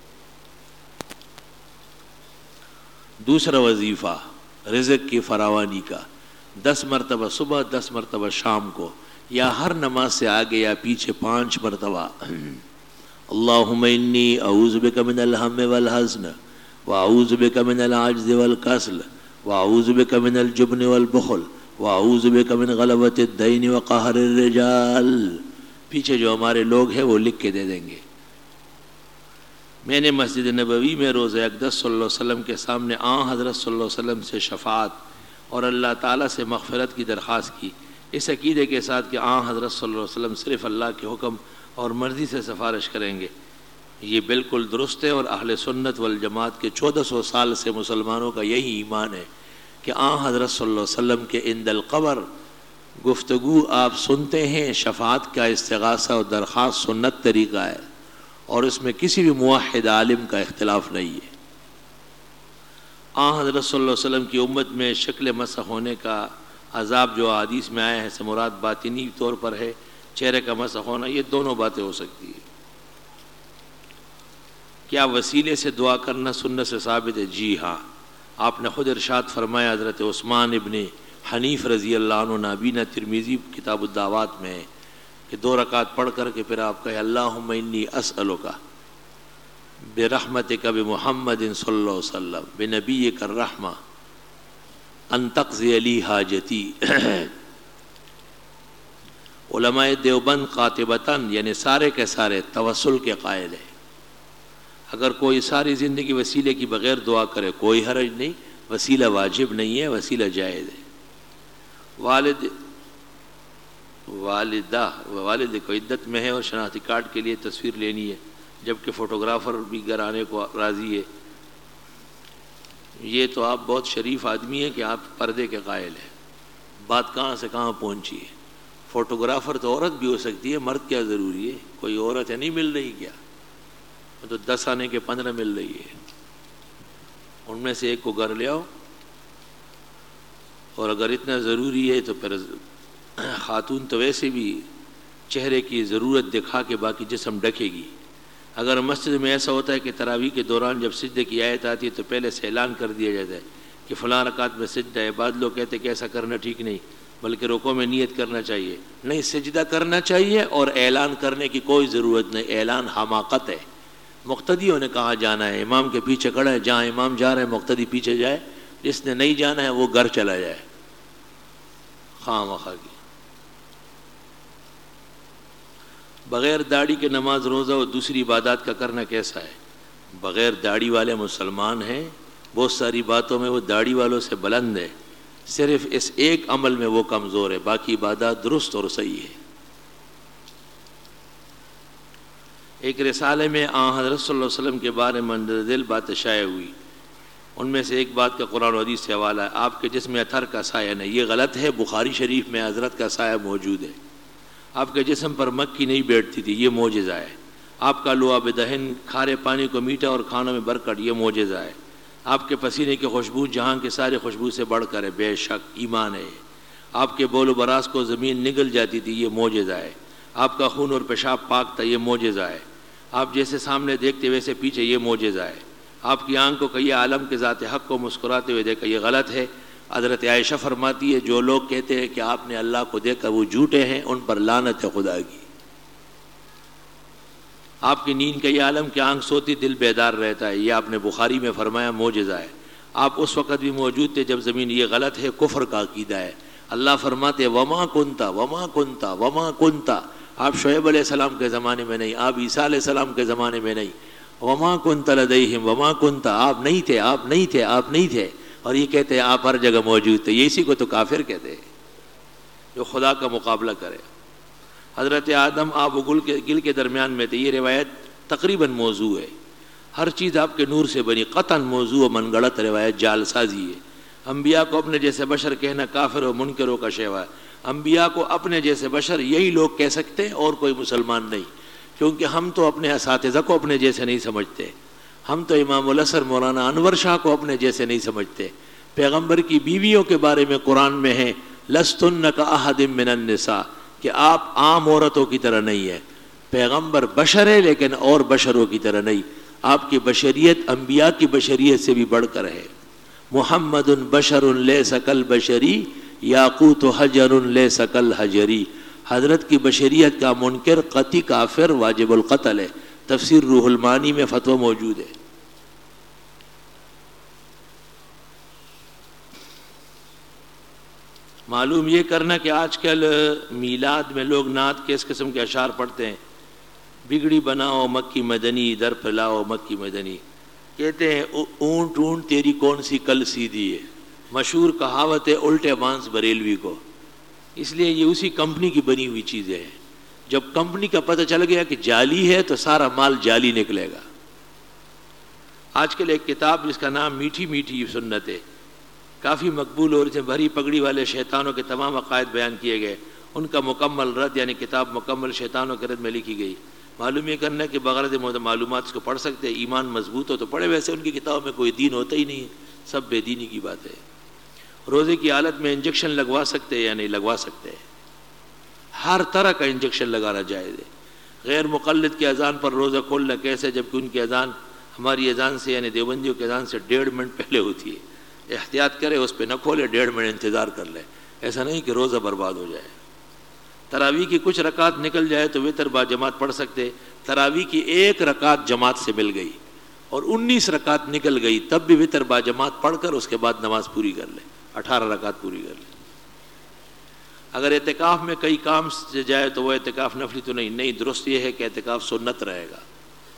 دوسرا وظیفہ رزق کی فراوانی کا، دس مرتبہ صبح، دس مرتبہ شام کو، یا ہر نماز سے آگے یا پیچھے پانچ مرتبہ، اللہم انی اعوذ بک من الہم والحزن واعوذ بک من العجز والکسل واعوذ بک من الجبن والبخل واعوذ بک من غلبۃ الدین وقہر الرجال۔ پیچھے جو ہمارے لوگ ہیں وہ لکھ کے دے دیں گے۔ میں نے مسجد نبوی میں روزہ اقدس صلی اللہ علیہ وسلم کے سامنے آن حضرت صلی اللہ علیہ وسلم سے شفاعت اور اللہ تعالیٰ سے مغفرت کی درخواست کی، اس عقیدے کے ساتھ کہ آن حضرت صلی اللہ علیہ وسلم صرف اللہ کے حکم اور مرضی سے سفارش کریں گے۔ یہ بالکل درست ہے، اور اہل سنت والجماعت کے چودہ سو سال سے مسلمانوں کا یہی ایمان ہے کہ آن حضرت صلی اللہ علیہ وسلم کے عند القبر گفتگو آپ سنتے ہیں، شفاعت کا استغاثہ اور درخواست سنت طریقہ ہے، اور اس میں کسی بھی موحد عالم کا اختلاف نہیں ہے۔ آن حضرت صلی اللہ علیہ وسلم کی امت میں شکل مسح ہونے کا عذاب جو حدیث میں آیا ہے، سے مراد باطنی طور پر ہے، چہرے کا مسح ہونا، یہ دونوں باتیں ہو سکتی ہیں۔ کیا وسیلے سے دعا کرنا سنت سے ثابت ہے؟ جی ہاں، آپ نے خود ارشاد فرمایا، حضرت عثمان ابن حنیف رضی اللہ عنہ، نابینا ترمذی کتاب الدعوات میں ہے کہ دو رکعت پڑھ کر کے پھر آپ کہے اللہم انی اسألک برحمتک بمحمد صلی اللہ علیہ وسلم بنبیک الرحمہ ان تقضی لی حاجتی۔ علماء دیوبند قاطبتاً یعنی سارے کے سارے توسل کے قائل ہیں، اگر کوئی ساری زندگی وسیلے کی بغیر دعا کرے کوئی حرج نہیں، وسیلہ واجب نہیں ہے، وسیلہ جائز ہے۔ والد والدہ والد کو عدت میں ہے اور شناختی کارڈ کے لیے تصویر لینی ہے، جبکہ فوٹوگرافر بھی گھر آنے کو راضی ہے۔ یہ تو آپ بہت شریف آدمی ہیں کہ آپ پردے کے قائل ہیں، بات کہاں سے کہاں پہنچی ہے۔ فوٹوگرافر تو عورت بھی ہو سکتی ہے، مرد کیا ضروری ہے؟ کوئی عورت ہے نہیں مل رہی کیا؟ تو دس آنے کے پندرہ مل رہی ہے، ان میں سے ایک کو گھر لے آؤ، اور اگر اتنا ضروری ہے تو پھر خاتون تو ویسے بھی چہرے کی ضرورت دکھا کے باقی جسم ڈھکے گی۔ اگر مسجد میں ایسا ہوتا ہے کہ تراویح کے دوران جب سجدے کی آیت آتی ہے تو پہلے سے اعلان کر دیا جاتا ہے کہ فلاں رکعت میں سجدہ ہے، بعض لوگ کہتے ہیں کہ ایسا کرنا ٹھیک نہیں، بلکہ رکوع میں نیت کرنا چاہیے۔ نہیں، سجدہ کرنا چاہیے اور اعلان کرنے کی کوئی ضرورت نہیں، اعلان حماقت ہے۔ مقتدیوں نے کہاں جانا ہے، امام کے پیچھے کھڑا ہے، جہاں امام جا رہے ہیں مقتدی پیچھے جائے، جس نے نہیں جانا ہے وہ گھر چلا جائے خواہ مخواہ کی۔ بغیر داڑھی کے نماز روزہ اور دوسری عبادات کا کرنا کیسا ہے؟ بغیر داڑھی والے مسلمان ہیں، بہت ساری باتوں میں وہ داڑھی والوں سے بلند ہے، صرف اس ایک عمل میں وہ کمزور ہے، باقی عبادات درست اور صحیح ہے۔ ایک رسالے میں آن حضرت صلی اللہ علیہ وسلم کے بارے میں مندرجہ بات شائع ہوئی، ان میں سے ایک بات کا قرآن و حدیث سے حوالہ ہے، آپ کے جسم میں اتھر کا سایہ نہیں، یہ غلط ہے۔ بخاری شریف میں حضرت کا سایہ موجود ہے۔ آپ کے جسم پر مکھی نہیں بیٹھتی تھی، یہ معجزہ ہے۔ آپ کا لعاب دہن کھارے پانی کو میٹھا اور کھانوں میں برکت، یہ معجزہ ہے۔ آپ کے پسینے کی خوشبو جہاں کے سارے خوشبو سے بڑھ کر ہے، بے شک ایمان ہے۔ آپ کے بول و براز کو زمین نگل جاتی تھی، یہ معجزہ ہے۔ آپ کا خون اور پیشاب پاک تھا، یہ معجزہ ہے۔ آپ جیسے سامنے دیکھتے ویسے پیچھے، یہ معجزہ ہے۔ آپ کی آنکھ کو کئی عالم کے ذات حق کو مسکراتے ہوئے دیکھا، یہ غلط ہے۔ حضرت عائشہ فرماتی ہے جو لوگ کہتے ہیں کہ آپ نے اللہ کو دیکھا وہ جھوٹے ہیں، ان پر لعنت ہے خدا کی۔ آپ کی نیند کا یہ عالم کہ آنکھ سوتی دل بیدار رہتا ہے، یہ آپ نے بخاری میں فرمایا معجزہ ہے۔ آپ اس وقت بھی موجود تھے جب زمین، یہ غلط ہے، کفر کا عقیدہ ہے۔ اللہ فرماتے وما کنتا وما کنتا وما کنتا، آپ شعیب علیہ السلام کے زمانے میں نہیں، آپ عیسیٰ علیہ السلام کے زمانے میں نہیں، وما کنت لدیہم وما کنت، آپ نہیں تھے آپ نہیں تھے آپ نہیں تھے، اور یہ کہتے ہیں آپ ہر جگہ موجود تھے. یہ اسی کو تو کافر کہتے ہیں جو خدا کا مقابلہ کرے. حضرت آدم آب و گل کے گل کے درمیان میں تھے. یہ روایت تقریباً موضوع ہے، ہر چیز آپ کے نور سے بنی، قطعاً موضوع و من گڑت روایت جال سازی ہے. انبیاء کو اپنے جیسے بشر کہنا کافر و منکروں کا شیوا ہے. انبیاء کو اپنے جیسے بشر یہی لوگ کہہ سکتے ہیں اور کوئی مسلمان نہیں، کیونکہ ہم تو اپنے اساتذہ کو اپنے جیسے نہیں سمجھتے. ہم تو امام الاسر مولانا انور شاہ کو اپنے جیسے نہیں سمجھتے. پیغمبر کی بیویوں کے بارے میں قرآن میں ہے لستن کاحد من النساء، کہ آپ عام عورتوں کی طرح نہیں ہیں. پیغمبر بشر ہے لیکن اور بشروں کی طرح نہیں. آپ کی بشریت انبیاء کی بشریت سے بھی بڑھ کر ہے. محمد بشر لیس کالبشری یاقوت حجر لیس کالحجری. حضرت کی بشریت کا منکر قطعی کافر واجب القتل ہے. تفسیر روح المعانی میں فتویٰ موجود ہے. معلوم یہ کرنا کہ آج کل میلاد میں لوگ نعت کے اس قسم کے اشعار پڑھتے ہیں، بگڑی بناؤ مکی مدنی در پھیلاؤ مکی مدنی. کہتے ہیں اونٹ اونٹ تیری کون سی کل سیدھی ہے. مشہور کہاوت ہے الٹے بانس بریلوی کو. اس لیے یہ اسی کمپنی کی بنی ہوئی چیزیں ہیں. جب کمپنی کا پتہ چل گیا کہ جعلی ہے تو سارا مال جعلی نکلے گا. آج کل ایک کتاب جس کا نام میٹھی میٹھی سنت ہے کافی مقبول اور اسے بھری پگڑی والے شیطانوں کے تمام عقائد بیان کیے گئے. ان کا مکمل رد یعنی کتاب مکمل شیطانوں کے رد میں لکھی گئی. معلوم یہ کرنا کہ بغرض معلومات اس کو پڑھ سکتے ہیں. ایمان مضبوط ہو تو پڑھے. ویسے ان کی کتاب میں کوئی دین ہوتا ہی نہیں، سب بے دینی کی بات ہے. روزے کی حالت میں انجیکشن لگوا سکتے یا نہیں لگوا سکتے. ہر طرح کا انجیکشن لگانا جائز ہے. غیر مقلد کی اذان پر روزہ کھولنا کیسے، جبکہ ان کی اذان ہماری اذان سے یعنی دیوبندیوں کی اذان سے ڈیڑھ منٹ پہلے ہوتی ہے. احتیاط کرے، اس پہ نہ کھولے، ڈیڑھ منٹ انتظار کر لے. ایسا نہیں کہ روزہ برباد ہو جائے. تراویح کی کچھ رکعت نکل جائے تو وتر با جماعت پڑھ سکتے. تراویح کی ایک رکعت جماعت سے مل گئی اور انیس رکعت نکل گئی تب بھی وتر با جماعت پڑھ کر اس کے بعد نماز پوری کر لے، اٹھارہ رکعت پوری کر لے. اگر اعتکاف میں کئی کام سے جائے تو وہ اعتکاف نفلی تو نہیں نہیں درست یہ ہے کہ اعتکاف سنت رہے گا.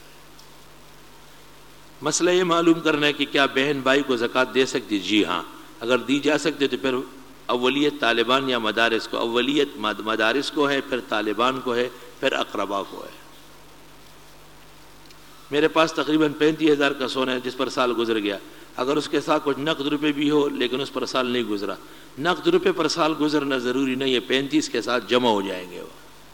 مسئلہ یہ معلوم کرنا ہے کہ کیا بہن بھائی کو زکوٰۃ دے سکتی؟ جی ہاں، اگر دی جا سکتے تو پھر اولیت طالبان یا مدارس کو، اولیت مدارس کو ہے، پھر طالبان کو ہے، پھر اقربا کو ہے. میرے پاس تقریباً پینتیس ہزار کا سونا ہے جس پر سال گزر گیا. اگر اس کے ساتھ کچھ نقد روپے بھی ہو لیکن اس پر سال نہیں گزرا. نقد روپے پر سال گزرنا ضروری نہیں ہے، پینتیس کے ساتھ جمع ہو جائیں گے. وہ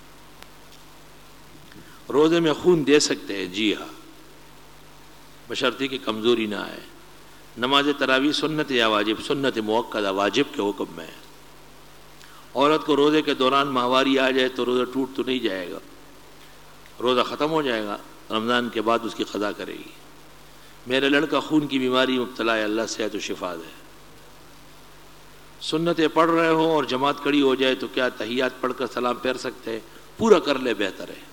روزے میں خون دے سکتے ہیں؟ جی ہاں، بشرطی کی کمزوری نہ آئے. نماز تراویح سنت یا واجب؟ سنت موقدہ، واجب کے حکم میں ہے. عورت کو روزے کے دوران ماہواری آ جائے تو روزہ ٹوٹ تو نہیں جائے گا، روزہ ختم ہو جائے گا. رمضان کے بعد اس کی قضا کرے گی. میرا لڑکا خون کی بیماری مبتلا ہے، اللہ صحت و شفا دے. سنتیں پڑھ رہے ہو اور جماعت کھڑی ہو جائے تو کیا تحیات پڑھ کر سلام پھیر سکتے ہیں؟ پورا کر لے، بہتر ہے.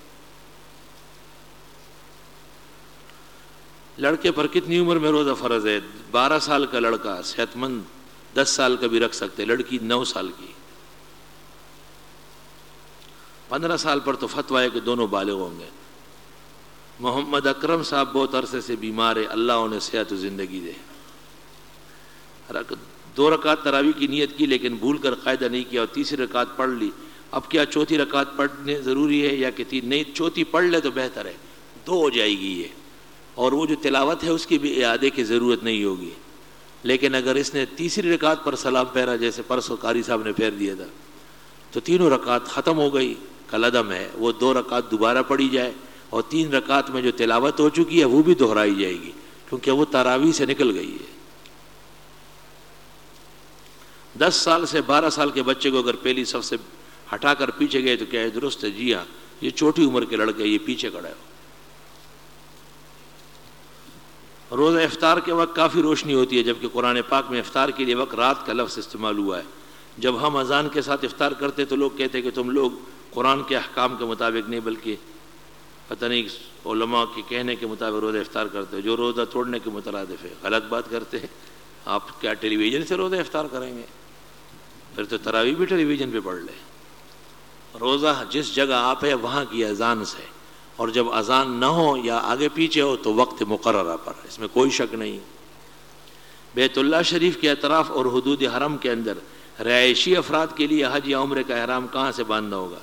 لڑکے پر کتنی عمر میں روزہ فرض ہے؟ بارہ سال کا لڑکا صحت مند دس سال کا بھی رکھ سکتے، لڑکی نو سال کی. پندرہ سال پر تو فتویٰ ہے کہ دونوں بالغ ہوں گے. محمد اکرم صاحب بہت عرصے سے بیمار ہے، اللہ انہیں صحت و زندگی دے. دو رکعت تراویح کی نیت کی لیکن بھول کر قاعدہ نہیں کیا اور تیسری رکعت پڑھ لی. اب کیا چوتھی رکعت پڑھنے ضروری ہے یا کہ تین؟ نہیں، چوتھی پڑھ لے تو بہتر ہے، دو ہو جائے گی یہ. اور وہ جو تلاوت ہے اس کی بھی اعادے کی ضرورت نہیں ہوگی. لیکن اگر اس نے تیسری رکعت پر سلام پھیرا جیسے پرسوں قاری صاحب نے پھیر دیا تھا تو تینوں رکعت ختم ہو گئی، کالعدم ہے. وہ دو رکعت دوبارہ پڑھی جائے اور تین رکعت میں جو تلاوت ہو چکی ہے وہ بھی دہرائی جائے گی کیونکہ وہ تراویح سے نکل گئی ہے. دس سال سے بارہ سال کے بچے کو اگر پہلی صف سے ہٹا کر پیچھے گئے تو کیا ہے درست ہے؟ جی ہاں، یہ چھوٹی عمر کے لڑکے یہ پیچھے کھڑے ہو. روزہ افطار کے وقت کافی روشنی ہوتی ہے جبکہ قرآن پاک میں افطار کے لیے وقت رات کا لفظ استعمال ہوا ہے. جب ہم اذان کے ساتھ افطار کرتے تو لوگ کہتے کہ تم لوگ قرآن کے احکام کے مطابق نہیں بلکہ پتہ نہیں علماء کے کہنے کے مطابق روزہ افطار کرتے ہو جو روزہ توڑنے کے مترادف ہے. غلط بات کرتے ہیں. آپ کیا ٹیلی ویژن سے روزہ افطار کریں گے؟ پھر تو تراویح بھی ٹیلی ویژن پہ پڑھ لیں. روزہ جس جگہ آپ ہے وہاں کی اذان سے اور جب اذان نہ ہو یا آگے پیچھے ہو تو وقت مقررہ پر، اس میں کوئی شک نہیں۔ بیت اللہ شریف کے اطراف اور حدود حرم کے اندر رہائشی افراد کے لیے حج یا عمرے کا احرام کہاں سے باندھنا ہوگا؟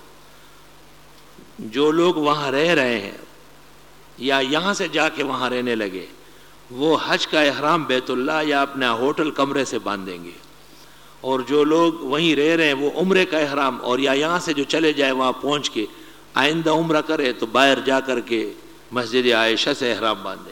جو لوگ وہاں رہ رہے ہیں یا یہاں سے جا کے وہاں رہنے لگے، وہ حج کا احرام بیت اللہ یا اپنا ہوٹل کمرے سے باندھیں گے، اور جو لوگ وہیں رہ رہے ہیں وہ عمرے کا احرام، اور یا یہاں سے جو چلے جائے وہاں پہنچ کے آئندہ عمرہ کرے تو باہر جا کر کے مسجد عائشہ سے احرام باندھیں گے۔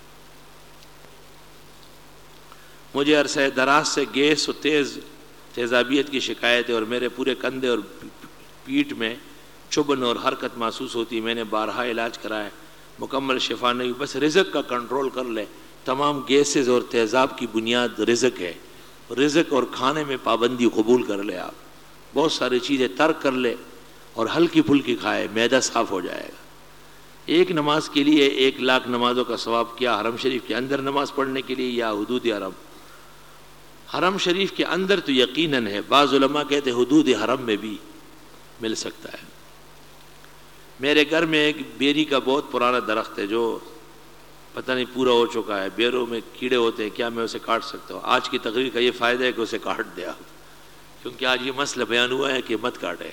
مجھے عرصہ دراز سے گیس و تیز تیزابیت کی شکایت ہے، اور میرے پورے کندھے اور پیٹھ میں چبھن اور حرکت محسوس ہوتی ہے۔ میں نے بارہا علاج کرایا، مکمل شفا نہیں ہوئی۔ بس رزق کا کنٹرول کر لے۔ تمام گیسز اور تیزاب کی بنیاد رزق ہے، رزق اور کھانے میں پابندی قبول کر لے۔ آپ بہت ساری چیزیں ترک کر لے اور ہلکی پھلکی کھائے، معدہ صاف ہو جائے گا۔ ایک نماز کے لیے ایک لاکھ نمازوں کا ثواب کیا حرم شریف کے اندر نماز پڑھنے کے لیے یا حدود حرم؟ حرم شریف کے اندر تو یقیناً ہے، بعض علماء کہتے ہیں حدود حرم میں بھی مل سکتا ہے۔ میرے گھر میں ایک بیری کا بہت پرانا درخت ہے جو پتہ نہیں پورا ہو چکا ہے، بیروں میں کیڑے ہوتے ہیں، کیا میں اسے کاٹ سکتا ہوں؟ آج کی تقریر کا یہ فائدہ ہے کہ اسے کاٹ دیا، کیونکہ آج یہ مسئلہ بیان ہوا ہے کہ مت کاٹے۔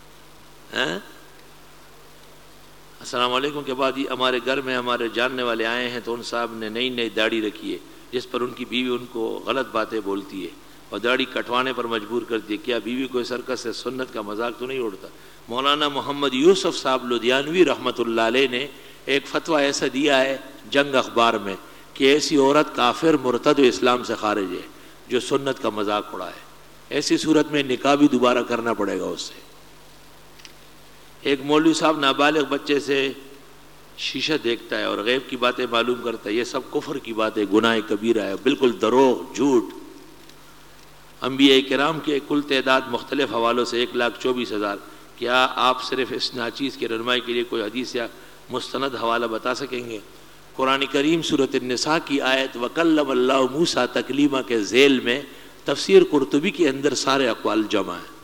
السلام علیکم کے بعد یہ ہمارے گھر میں ہمارے جاننے والے آئے ہیں تو ان صاحب نے نئی نئی داڑھی رکھی ہے، جس پر ان کی بیوی ان کو غلط باتیں بولتی ہے اور داڑھی کٹوانے پر مجبور کرتی ہے۔ کیا بیوی کو سرکس سے سنت کا مذاق تو نہیں اڑتا؟ مولانا محمد یوسف صاحب لدھیانوی رحمۃ اللہ علیہ نے ایک فتویٰ ایسا دیا ہے جنگ اخبار میں کہ ایسی عورت کافر مرتد و اسلام سے خارج ہے جو سنت کا مذاق اڑائے۔ ایسی صورت میں نکاح بھی دوبارہ کرنا پڑے گا اس سے۔ ایک مولوی صاحب نابالغ بچے سے شیشہ دیکھتا ہے اور غیب کی باتیں معلوم کرتا ہے، یہ سب کفر کی باتیں، گناہ کبیرہ ہے، بالکل دروغ، جھوٹ۔ انبیاء کرام کے کل تعداد مختلف حوالوں سے ایک لاکھ چوبیس ہزار۔ کیا آپ صرف اس ناچیز کی رہنمائی کے لیے کوئی حدیث یا مستند حوالہ بتا سکیں گے؟ قرآن کریم سورۃ النساء کی آیت وَكَلَّمَ اللَّهُ مُوسَىٰ تکلیمہ کے ذیل میں تفسیر قرطبی کے اندر سارے اقوال جمع ہیں۔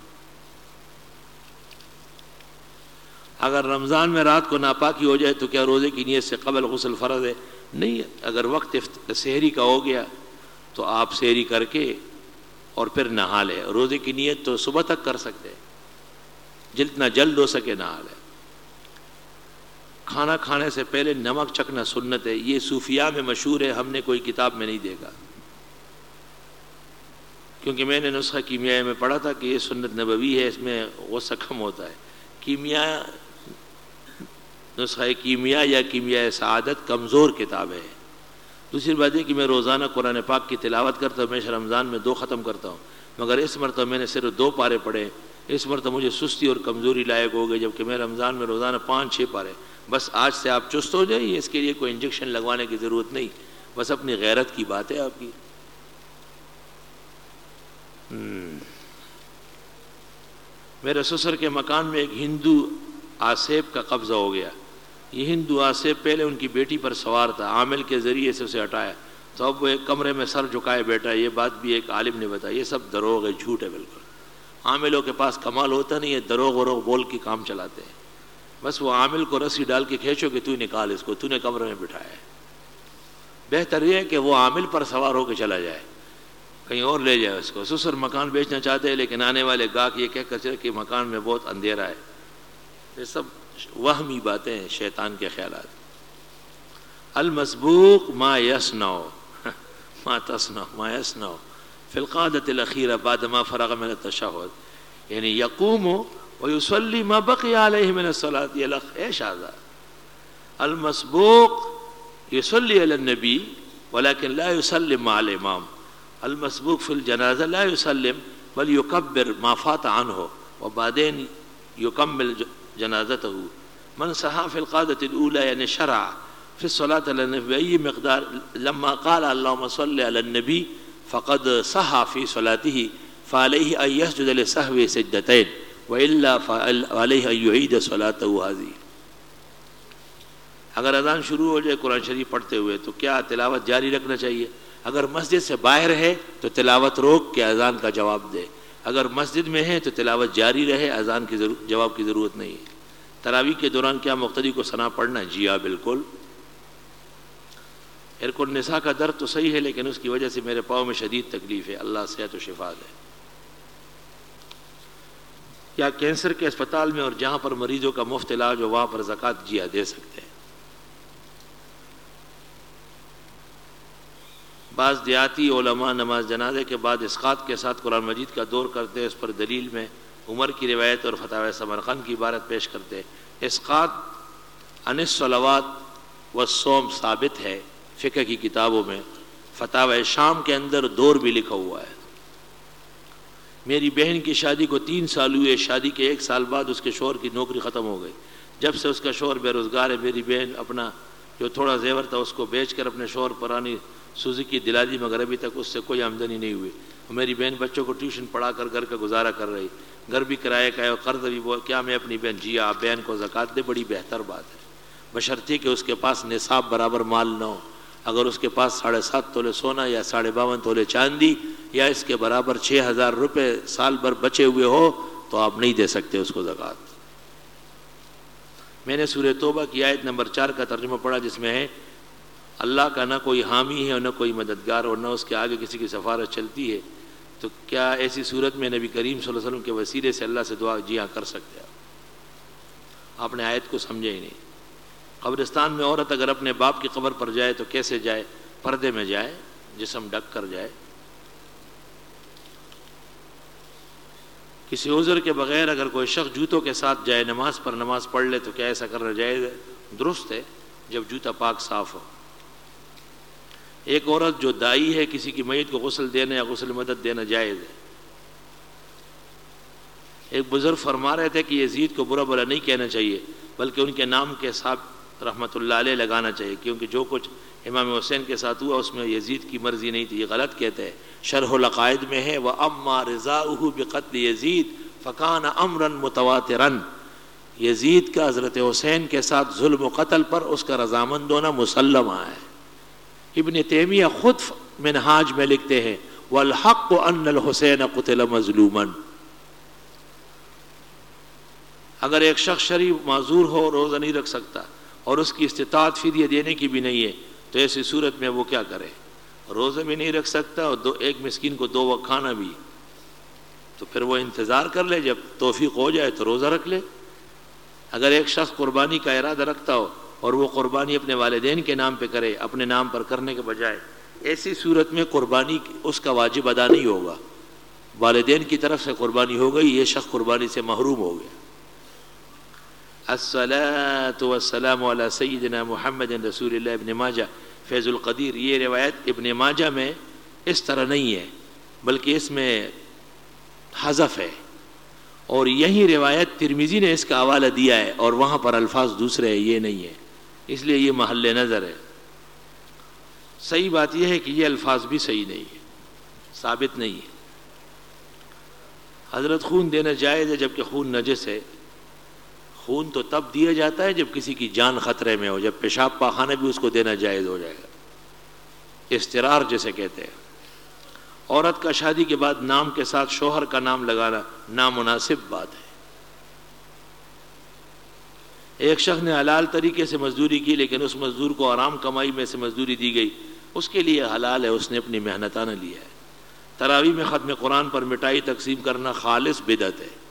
اگر رمضان میں رات کو ناپاکی ہو جائے تو کیا روزے کی نیت سے قبل غسل فرض ہے؟ نہیں، اگر وقت سحری کا ہو گیا تو آپ سحری کر کے اور پھر نہا لے۔ روزے کی نیت تو صبح تک کر سکتے ہیں، جتنا جلد ہو سکے نہا لے۔ کھانا کھانے سے پہلے نمک چکھنا سنت ہے، یہ صوفیاء میں مشہور ہے، ہم نے کوئی کتاب میں نہیں دیکھا، کیونکہ میں نے نسخہ کیمیاء میں پڑھا تھا کہ یہ سنت نبوی ہے، اس میں غصہ کم ہوتا ہے۔ کیمیاء نسخہ کیمیاء یا کیمیاء سعادت کمزور کتاب ہے۔ دوسری بات یہ کہ میں روزانہ قرآن پاک کی تلاوت کرتا ہوں، میں رمضان میں دو ختم کرتا ہوں، مگر اس مرتبہ میں نے صرف دو پارے پڑھے۔ اس مرتبہ مجھے سستی اور کمزوری لائق ہو گئی، جبکہ میں رمضان میں روزانہ پانچ چھ پارے۔ بس آج سے آپ چست ہو جائیے، اس کے لیے کوئی انجیکشن لگوانے کی ضرورت نہیں، بس اپنی غیرت کی بات ہے آپ کی۔ میرے سسر کے مکان میں ایک ہندو آسیب کا قبضہ ہو گیا۔ یہ ہندو آسیب پہلے ان کی بیٹی پر سوار تھا، عامل کے ذریعے سے اسے ہٹایا تو اب وہ ایک کمرے میں سر جھکائے بیٹھا ہے۔ یہ بات بھی ایک عالم نے بتائی، یہ سب دروغ ہے، جھوٹ ہے بالکل۔ عاملوں کے پاس کمال ہوتا نہیں ہے، دروغ وروغ بول کے کام چلاتے ہیں۔ بس وہ عامل کو رسی ڈال کے کھینچو کہ تو نکال اس کو، تو نے کمرے میں بٹھایا ہے۔ بہتر یہ ہے کہ وہ عامل پر سوار ہو کے چلا جائے، کہیں اور لے جائے اس کو۔ سسر مکان بیچنا چاہتے ہیں لیکن آنے والے گاہک یہ کہہ کر چلے کہ مکان میں بہت اندھیرا ہے۔ یہ سب وہمی باتیں ہیں، شیطان کے خیالات۔ المسبوق ما یصنع ما تصنع ما یصنع فی القعدۃ الاخیرہ بعد ما فرغ من التشہد، یعنی یقوم ویصلی ما بقی علیہ من الصلاۃ۔ یہ لفظ ہے شاذ۔ المسبوق یصلی علی النبی ولكن لا يسلم مع الامام۔ المسبوق فی الجنازہ لا يسلم بل يكبر ما فات عنه وبعدين يكمل جنازته۔ من صحا في القعدة الأولى يعني شرع في الصلاة على النبي بأي مقدار لما قال اللهم صل على النبي فقد صحا في صلاته فعليه أن يسجد لسهوه سجدتين وإلا فعليه أن يعيد صلاته هذه۔ اگر اذان شروع ہو جائے قرآن شریف پڑھتے ہوئے تو کیا تلاوت جاری رکھنا چاہیے؟ اگر مسجد سے باہر ہے تو تلاوت روک کے اذان کا جواب دے، اگر مسجد میں ہے تو تلاوت جاری رہے، اذان کی جواب کی ضرورت نہیں ہے۔ تراویح کے دوران کیا مقتدی کو ثنا پڑھنا ہے؟ جی ہاں بالکل. ارق النساء کا درد تو صحیح ہے لیکن اس کی وجہ سے میرے پاؤں میں شدید تکلیف ہے، اللہ صحت و شفا دے. کیا کینسر کے اسپتال میں اور جہاں پر مریضوں کا مفت علاج ہو وہاں پر زکوٰۃ جی ہاں دے سکتے ہیں؟ بعض دیہاتی علماء نماز جنازے کے بعد اسقاط کے ساتھ قرآن مجید کا دور کرتے ہیں، اس پر دلیل میں عمر کی روایت اور فتاوی سمرقند کی عبارت پیش کرتے ہیں. اسقاط عن الصلوات والصوم ثابت ہے فقہ کی کتابوں میں، فتاوی شام کے اندر دور بھی لکھا ہوا ہے. میری بہن کی شادی کو تین سال ہوئے، شادی کے ایک سال بعد اس کے شوہر کی نوکری ختم ہو گئی. جب سے اس کا شوہر بے روزگار ہے، میری بہن اپنا جو تھوڑا زیور تھا اس کو بیچ کر اپنے شوہر پرانی سوزوکی دلا دی، مگر ابھی تک اس سے کوئی آمدنی نہیں ہوئی. میری بہن بچوں کو ٹیوشن پڑھا کر گھر کا گزارا کر رہی، گھر بھی کرایہ کا ہے اور قرض بھی. وہ کیا میں اپنی بہن جی آپ بہن کو زکوٰۃ دے؟ بڑی بہتر بات ہے، بشرطیہ کہ اس کے پاس نصاب برابر مال نہ ہو. اگر اس کے پاس ساڑھے سات تولے سونا یا ساڑھے باون تولے چاندی یا اس کے برابر چھ ہزار روپے سال بھر بچے ہوئے ہو تو آپ نہیں دے سکتے اس کو زکوٰۃ. میں نے سورہ توبہ کی آیت نمبر چار کا ترجمہ پڑھا جس میں ہے اللہ کا نہ کوئی حامی ہے اور نہ کوئی مددگار اور نہ اس کے آگے کسی کی سفارش چلتی ہے. تو کیا ایسی صورت میں نبی کریم صلی اللہ علیہ وسلم کے وسیلے سے اللہ سے دعا جی ہاں کر سکتے ہیں؟ آپ نے آیت کو سمجھے ہی نہیں. قبرستان میں عورت اگر اپنے باپ کی قبر پر جائے تو کیسے جائے؟ پردے میں جائے، جسم ڈھک کر جائے. کسی عذر کے بغیر اگر کوئی شخص جوتوں کے ساتھ جائے نماز پر نماز پڑھ لے تو کیا ایسا کرنا جائز ہے؟ درست ہے جب جوتا پاک صاف ہو. ایک عورت جو دائی ہے کسی کی میت کو غسل دینا یا غسل مدد دینا جائز ہے. ایک بزرگ فرما رہے تھے کہ یزید کو برا بلا نہیں کہنا چاہیے بلکہ ان کے نام کے ساتھ رحمۃ اللہ علیہ لگانا چاہیے، کیونکہ جو کچھ امام حسین کے ساتھ ہوا اس میں یزید کی مرضی نہیں تھی. یہ غلط کہتے ہیں. شرح العقائد میں ہے وَأَمَّا رِضَاؤُهُ بِقَتْلِ يَزِيدَ فَكَانَ أَمْرًا مُتَوَاتِرًا. یزید کا حضرت حسین کے ساتھ ظلم و قتل پر اس کا رضامند ہونا مسلمہ ہے. ابن تیمیہ خود منہاج میں لکھتے ہیں وَالْحَقُّ أَنَّ الْحُسَيْنَ قُتِلَ مَظْلُومًا. اگر ایک شخص شریف معذور ہو، روزہ نہیں رکھ سکتا اور اس کی استطاعت فدیہ دینے کی بھی نہیں ہے تو ایسی صورت میں وہ کیا کرے؟ روزہ بھی نہیں رکھ سکتا اور دو ایک مسکین کو دو وقت کھانا بھی، تو پھر وہ انتظار کر لے، جب توفیق ہو جائے تو روزہ رکھ لے. اگر ایک شخص قربانی کا ارادہ رکھتا ہو اور وہ قربانی اپنے والدین کے نام پہ کرے اپنے نام پر کرنے کے بجائے، ایسی صورت میں قربانی اس کا واجب ادا نہیں ہوگا. والدین کی طرف سے قربانی ہو گئی، یہ شخص قربانی سے محروم ہو گیا. الصلاۃ والسلام علی سیدنا محمد رسول اللہ. ابن ماجہ فیض القدیر. یہ روایت ابن ماجہ میں اس طرح نہیں ہے بلکہ اس میں حذف ہے، اور یہی روایت ترمذی نے اس کا حوالہ دیا ہے اور وہاں پر الفاظ دوسرے ہیں، یہ نہیں ہے، اس لیے یہ محل نظر ہے. صحیح بات یہ ہے کہ یہ الفاظ بھی صحیح نہیں ہے، ثابت نہیں ہے. حضرت خون دینا جائز ہے جبکہ خون نجس ہے. خون تو تب دیا جاتا ہے جب کسی کی جان خطرے میں ہو، جب پیشاب پاخانہ بھی اس کو دینا جائز ہو جائے گا. استرار جسے کہتے ہیں. عورت کا شادی کے بعد نام کے ساتھ شوہر کا نام لگانا نامناسب بات ہے. ایک شخص نے حلال طریقے سے مزدوری کی لیکن اس مزدور کو آرام کمائی میں سے مزدوری دی گئی، اس کے لیے حلال ہے، اس نے اپنی محنتانہ لیا ہے. تراویح میں ختم قرآن پر مٹائی تقسیم کرنا خالص بدعت ہے.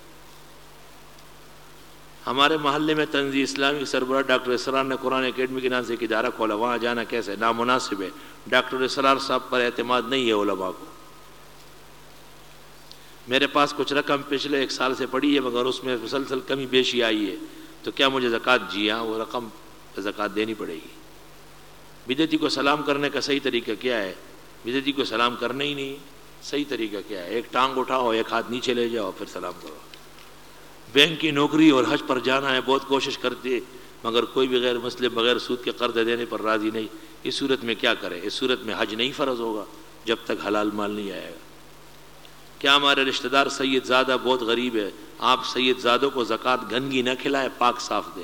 ہمارے محلے میں تنظیم اسلامی سربراہ ڈاکٹر اسرار نے قرآن اکیڈمی کے نام سے ایک ادارہ کھولا، وہاں جانا کیسے؟ نامناسب ہے. ڈاکٹر اسرار صاحب پر اعتماد نہیں ہے علماء کو. میرے پاس کچھ رقم پچھلے ایک سال سے پڑی ہے مگر اس میں مسلسل کمی بیشی آئی ہے، تو کیا مجھے زکوٰۃ؟ جی ہاں، وہ رقم زکوٰۃ دینی پڑے گی. بدعتی کو سلام کرنے کا صحیح طریقہ کیا ہے؟ بدعتی کو سلام کرنا ہی نہیں. صحیح طریقہ کیا ہے؟ ایک ٹانگ اٹھاؤ، ایک ہاتھ نیچے لے جاؤ، پھر سلام کرو. بینک کی نوکری اور حج پر جانا ہے، بہت کوشش کرتے مگر کوئی بھی غیر مسلم بغیر سود کے قرض دینے پر راضی نہیں. اس صورت میں کیا کرے؟ اس صورت میں حج نہیں فرض ہوگا جب تک حلال مال نہیں آئے گا. کیا ہمارے رشتہ دار سید زادہ بہت غریب ہے، آپ سید زادوں کو زکوٰۃ گندگی نہ کھلائے، پاک صاف دے.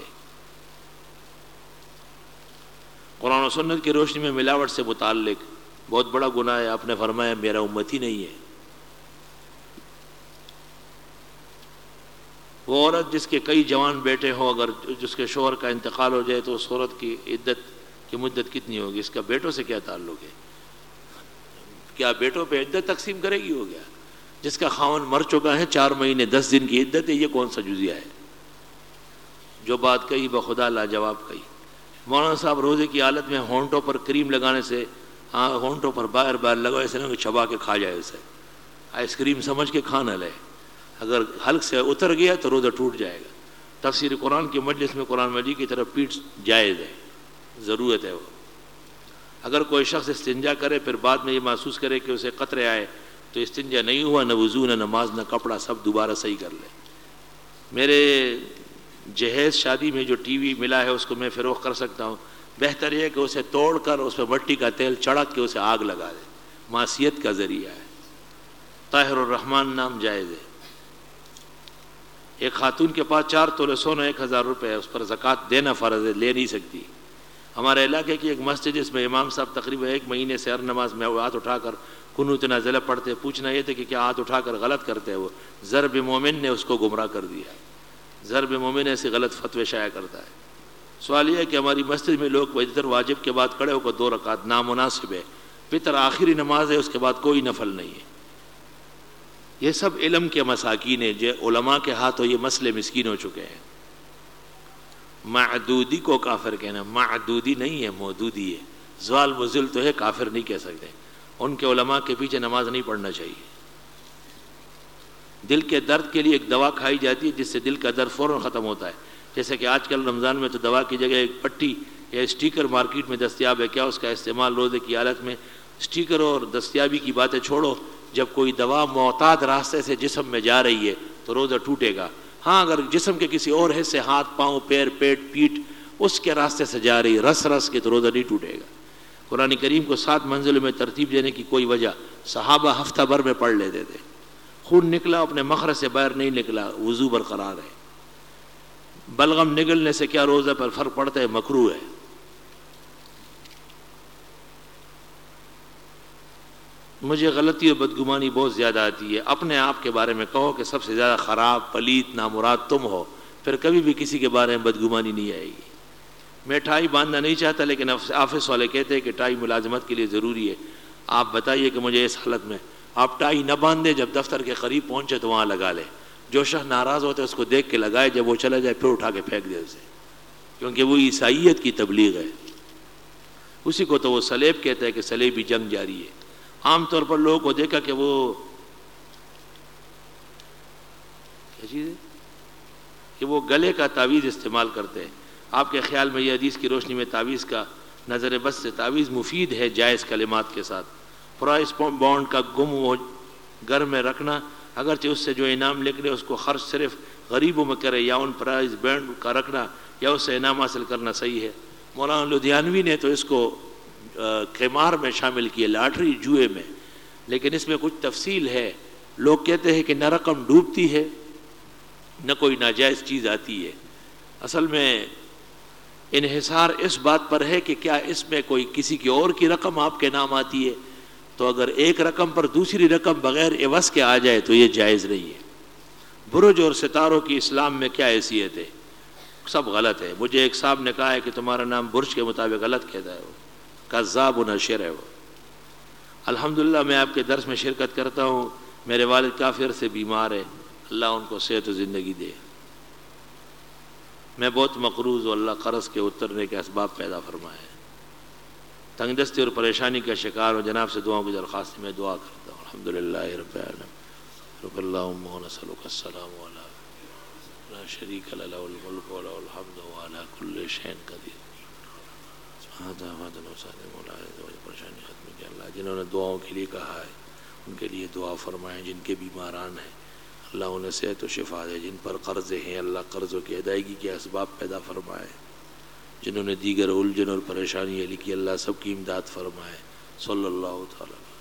قرآن و سنت کی روشنی میں ملاوٹ سے متعلق بہت بڑا گناہ ہے. آپ نے فرمایا میرا امتی نہیں ہے. وہ عورت جس کے کئی جوان بیٹے ہوں، اگر جس کے شوہر کا انتقال ہو جائے تو اس عورت کی عدت کی مدت کتنی ہوگی؟ اس کا بیٹوں سے کیا تعلق ہے؟ کیا بیٹوں پہ عدت تقسیم کرے گی؟ ہو گیا جس کا خاوند مر چکا ہے چار مہینے دس دن کی عدت ہے، یہ کون سا جزیہ ہے؟ جو بات کہی بخدا لاجواب کہی۔ مولانا صاحب روزے کی حالت میں ہونٹوں پر کریم لگانے سے، ہاں ہونٹوں پر باہر باہر لگا ایسے نہ کہ چبا کے کھا جائے، اسے آئس کریم سمجھ کے کھانا لے، اگر حلق سے اتر گیا تو روزہ ٹوٹ جائے گا۔ تفسیر قرآن کی مجلس میں قرآن مجید کی طرف پیٹ جائز ہے، ضرورت ہے وہ۔ اگر کوئی شخص استنجا کرے پھر بعد میں یہ محسوس کرے کہ اسے قطرے آئے تو استنجا نہیں ہوا، نہ وضو نہ نماز نہ کپڑا، سب دوبارہ صحیح کر لے۔ میرے جہیز شادی میں جو ٹی وی ملا ہے اس کو میں فروخت کر سکتا ہوں، بہتر یہ ہے کہ اسے توڑ کر اس پہ مٹی کا تیل چڑک کے اسے آگ لگا دے، معصیت کا ذریعہ ہے۔ طاہر الرحمن نام جائز ہے۔ ایک خاتون کے پاس چار تولے سونا ایک ہزار روپے ہے، اس پر زکوٰۃ دینا فرض ہے، لے نہیں سکتی۔ ہمارے علاقے کی ایک مسجد جس میں امام صاحب تقریباً ایک مہینے سے ہر نماز میں ہاتھ اٹھا کر قنوت نازلہ پڑھتے، پوچھنا یہ تھا کہ کیا ہاتھ اٹھا کر غلط کرتے ہیں؟ وہ ضرب مومن نے اس کو گمراہ کر دیا، ضرب مومن ایسے غلط فتوے شائع کرتا ہے۔ سوال یہ ہے کہ ہماری مسجد میں لوگ وتر واجب کے بعد کھڑے ہو کر دو رکعت، نامناسب ہے۔ وتر آخری نماز ہے، اس کے بعد کوئی نفل نہیں ہے۔ یہ سب علم کے مساکین ہیں، جو علماء کے ہاتھوں یہ مسئلے مسکین ہو چکے ہیں۔ معدودی کو کافر کہنا، معدودی نہیں ہے، مودودی ہے۔ زوال مزل تو ہے، کافر نہیں کہہ سکتے۔ ان کے علماء کے پیچھے نماز نہیں پڑھنا چاہیے۔ دل کے درد کے لیے ایک دوا کھائی جاتی ہے جس سے دل کا درد فوراً ختم ہوتا ہے، جیسے کہ آج کل رمضان میں تو دوا کی جگہ ایک پٹی یا اسٹیکر مارکیٹ میں دستیاب ہے، کیا اس کا استعمال روزے کی حالت میں؟ اسٹیکر اور دستیابی کی باتیں چھوڑو، جب کوئی دوا معتاد راستے سے جسم میں جا رہی ہے تو روزہ ٹوٹے گا۔ ہاں اگر جسم کے کسی اور حصے، ہاتھ پاؤں پیر پیٹ پیٹھ، اس کے راستے سے جا رہی رس رس کے تو روزہ نہیں ٹوٹے گا۔ قرآن کریم کو سات منزلوں میں ترتیب دینے کی کوئی وجہ، صحابہ ہفتہ بھر میں پڑھ لیتے تھے۔ خون نکلا اپنے مخرج سے باہر نہیں نکلا، وضو برقرار ہے۔ بلغم نگلنے سے کیا روزہ پر فرق پڑتا ہے؟ مکروہ ہے۔ مجھے غلطی اور بدگمانی بہت زیادہ آتی ہے۔ اپنے آپ کے بارے میں کہو کہ سب سے زیادہ خراب پلیت نامراد تم ہو، پھر کبھی بھی کسی کے بارے میں بدگمانی نہیں آئے گی۔ میں ٹائی باندھنا نہیں چاہتا، لیکن آفس والے کہتے ہیں کہ ٹائی ملازمت کے لیے ضروری ہے۔ آپ بتائیے کہ مجھے اس حالت میں آپ ٹائی نہ باندھیں، جب دفتر کے قریب پہنچے تو وہاں لگا لے۔ جو شخص ناراض ہوتا ہے اس کو دیکھ کے لگائے، جب وہ چلا جائے پھر اٹھا کے پھینک دے اسے، کیونکہ وہ عیسائیت کی تبلیغ ہے۔ اسی کو تو وہ سلیب کہتا ہے کہ سلیبی جنگ جاری ہے۔ عام طور پر لوگوں کو دیکھا کہ وہ کیا چیز ہے کہ وہ گلے کا تعویذ استعمال کرتے ہیں۔ آپ کے خیال میں یہ حدیث کی روشنی میں تعویذ کا نظر بس سے تعویذ مفید ہے جائز کلمات کے ساتھ؟ پرائز بانڈ کا گم وہ گھر میں رکھنا، اگرچہ اس سے جو انعام نکلے اس کو خرچ صرف غریبوں میں کرے، یا ان پرائز بانڈ کا رکھنا یا اس سے انعام حاصل کرنا صحیح ہے؟ مولانا لدھیانوی نے تو اس کو قمار میں شامل کیا، لاٹری جوئے میں، لیکن اس میں کچھ تفصیل ہے۔ لوگ کہتے ہیں کہ نہ رقم ڈوبتی ہے نہ کوئی ناجائز چیز آتی ہے۔ اصل میں انحصار اس بات پر ہے کہ کیا اس میں کوئی کسی کی اور کی رقم آپ کے نام آتی ہے، تو اگر ایک رقم پر دوسری رقم بغیر عوض کے آ جائے تو یہ جائز نہیں ہے۔ برج اور ستاروں کی اسلام میں کیا حیثیت ہے؟ سب غلط ہے۔ مجھے ایک صاحب نے کہا ہے کہ تمہارا نام برج کے مطابق غلط کہتا ہے، وہ کذاب و نشر ہے وہ۔ الحمدللہ میں آپ کے درس میں شرکت کرتا ہوں، میرے والد کافی عرصے بیمار ہے، اللہ ان کو صحت و زندگی دے۔ میں بہت مقروض ہوں، اللہ قرض کے اترنے کے اسباب پیدا فرمائے۔ تنگ دستی اور پریشانی کا شکار ہوں، جناب سے دعاؤں کی درخواست میں دعا کرتا ہوں۔ الحمدللہ رب العالمین، رب اللہم و نسألک السلام علی لا شریک لہ الملک و لہ الحمد و علی کل شیء قدیر۔ پریشانی ختم کیا اللہ، جنہوں نے دعاؤں کے لیے کہا ہے ان کے لیے دعا فرمائیں، جن کے بیماران ہیں اللہ انہیں صحت و شفا دے، جن پر قرضے ہیں اللہ قرضوں کی ادائیگی کے اسباب پیدا فرمائے، جنہوں نے دیگر الجھن اور پریشانی لکھی اللہ سب کی امداد فرمائے۔ صلی اللہ تعالیٰ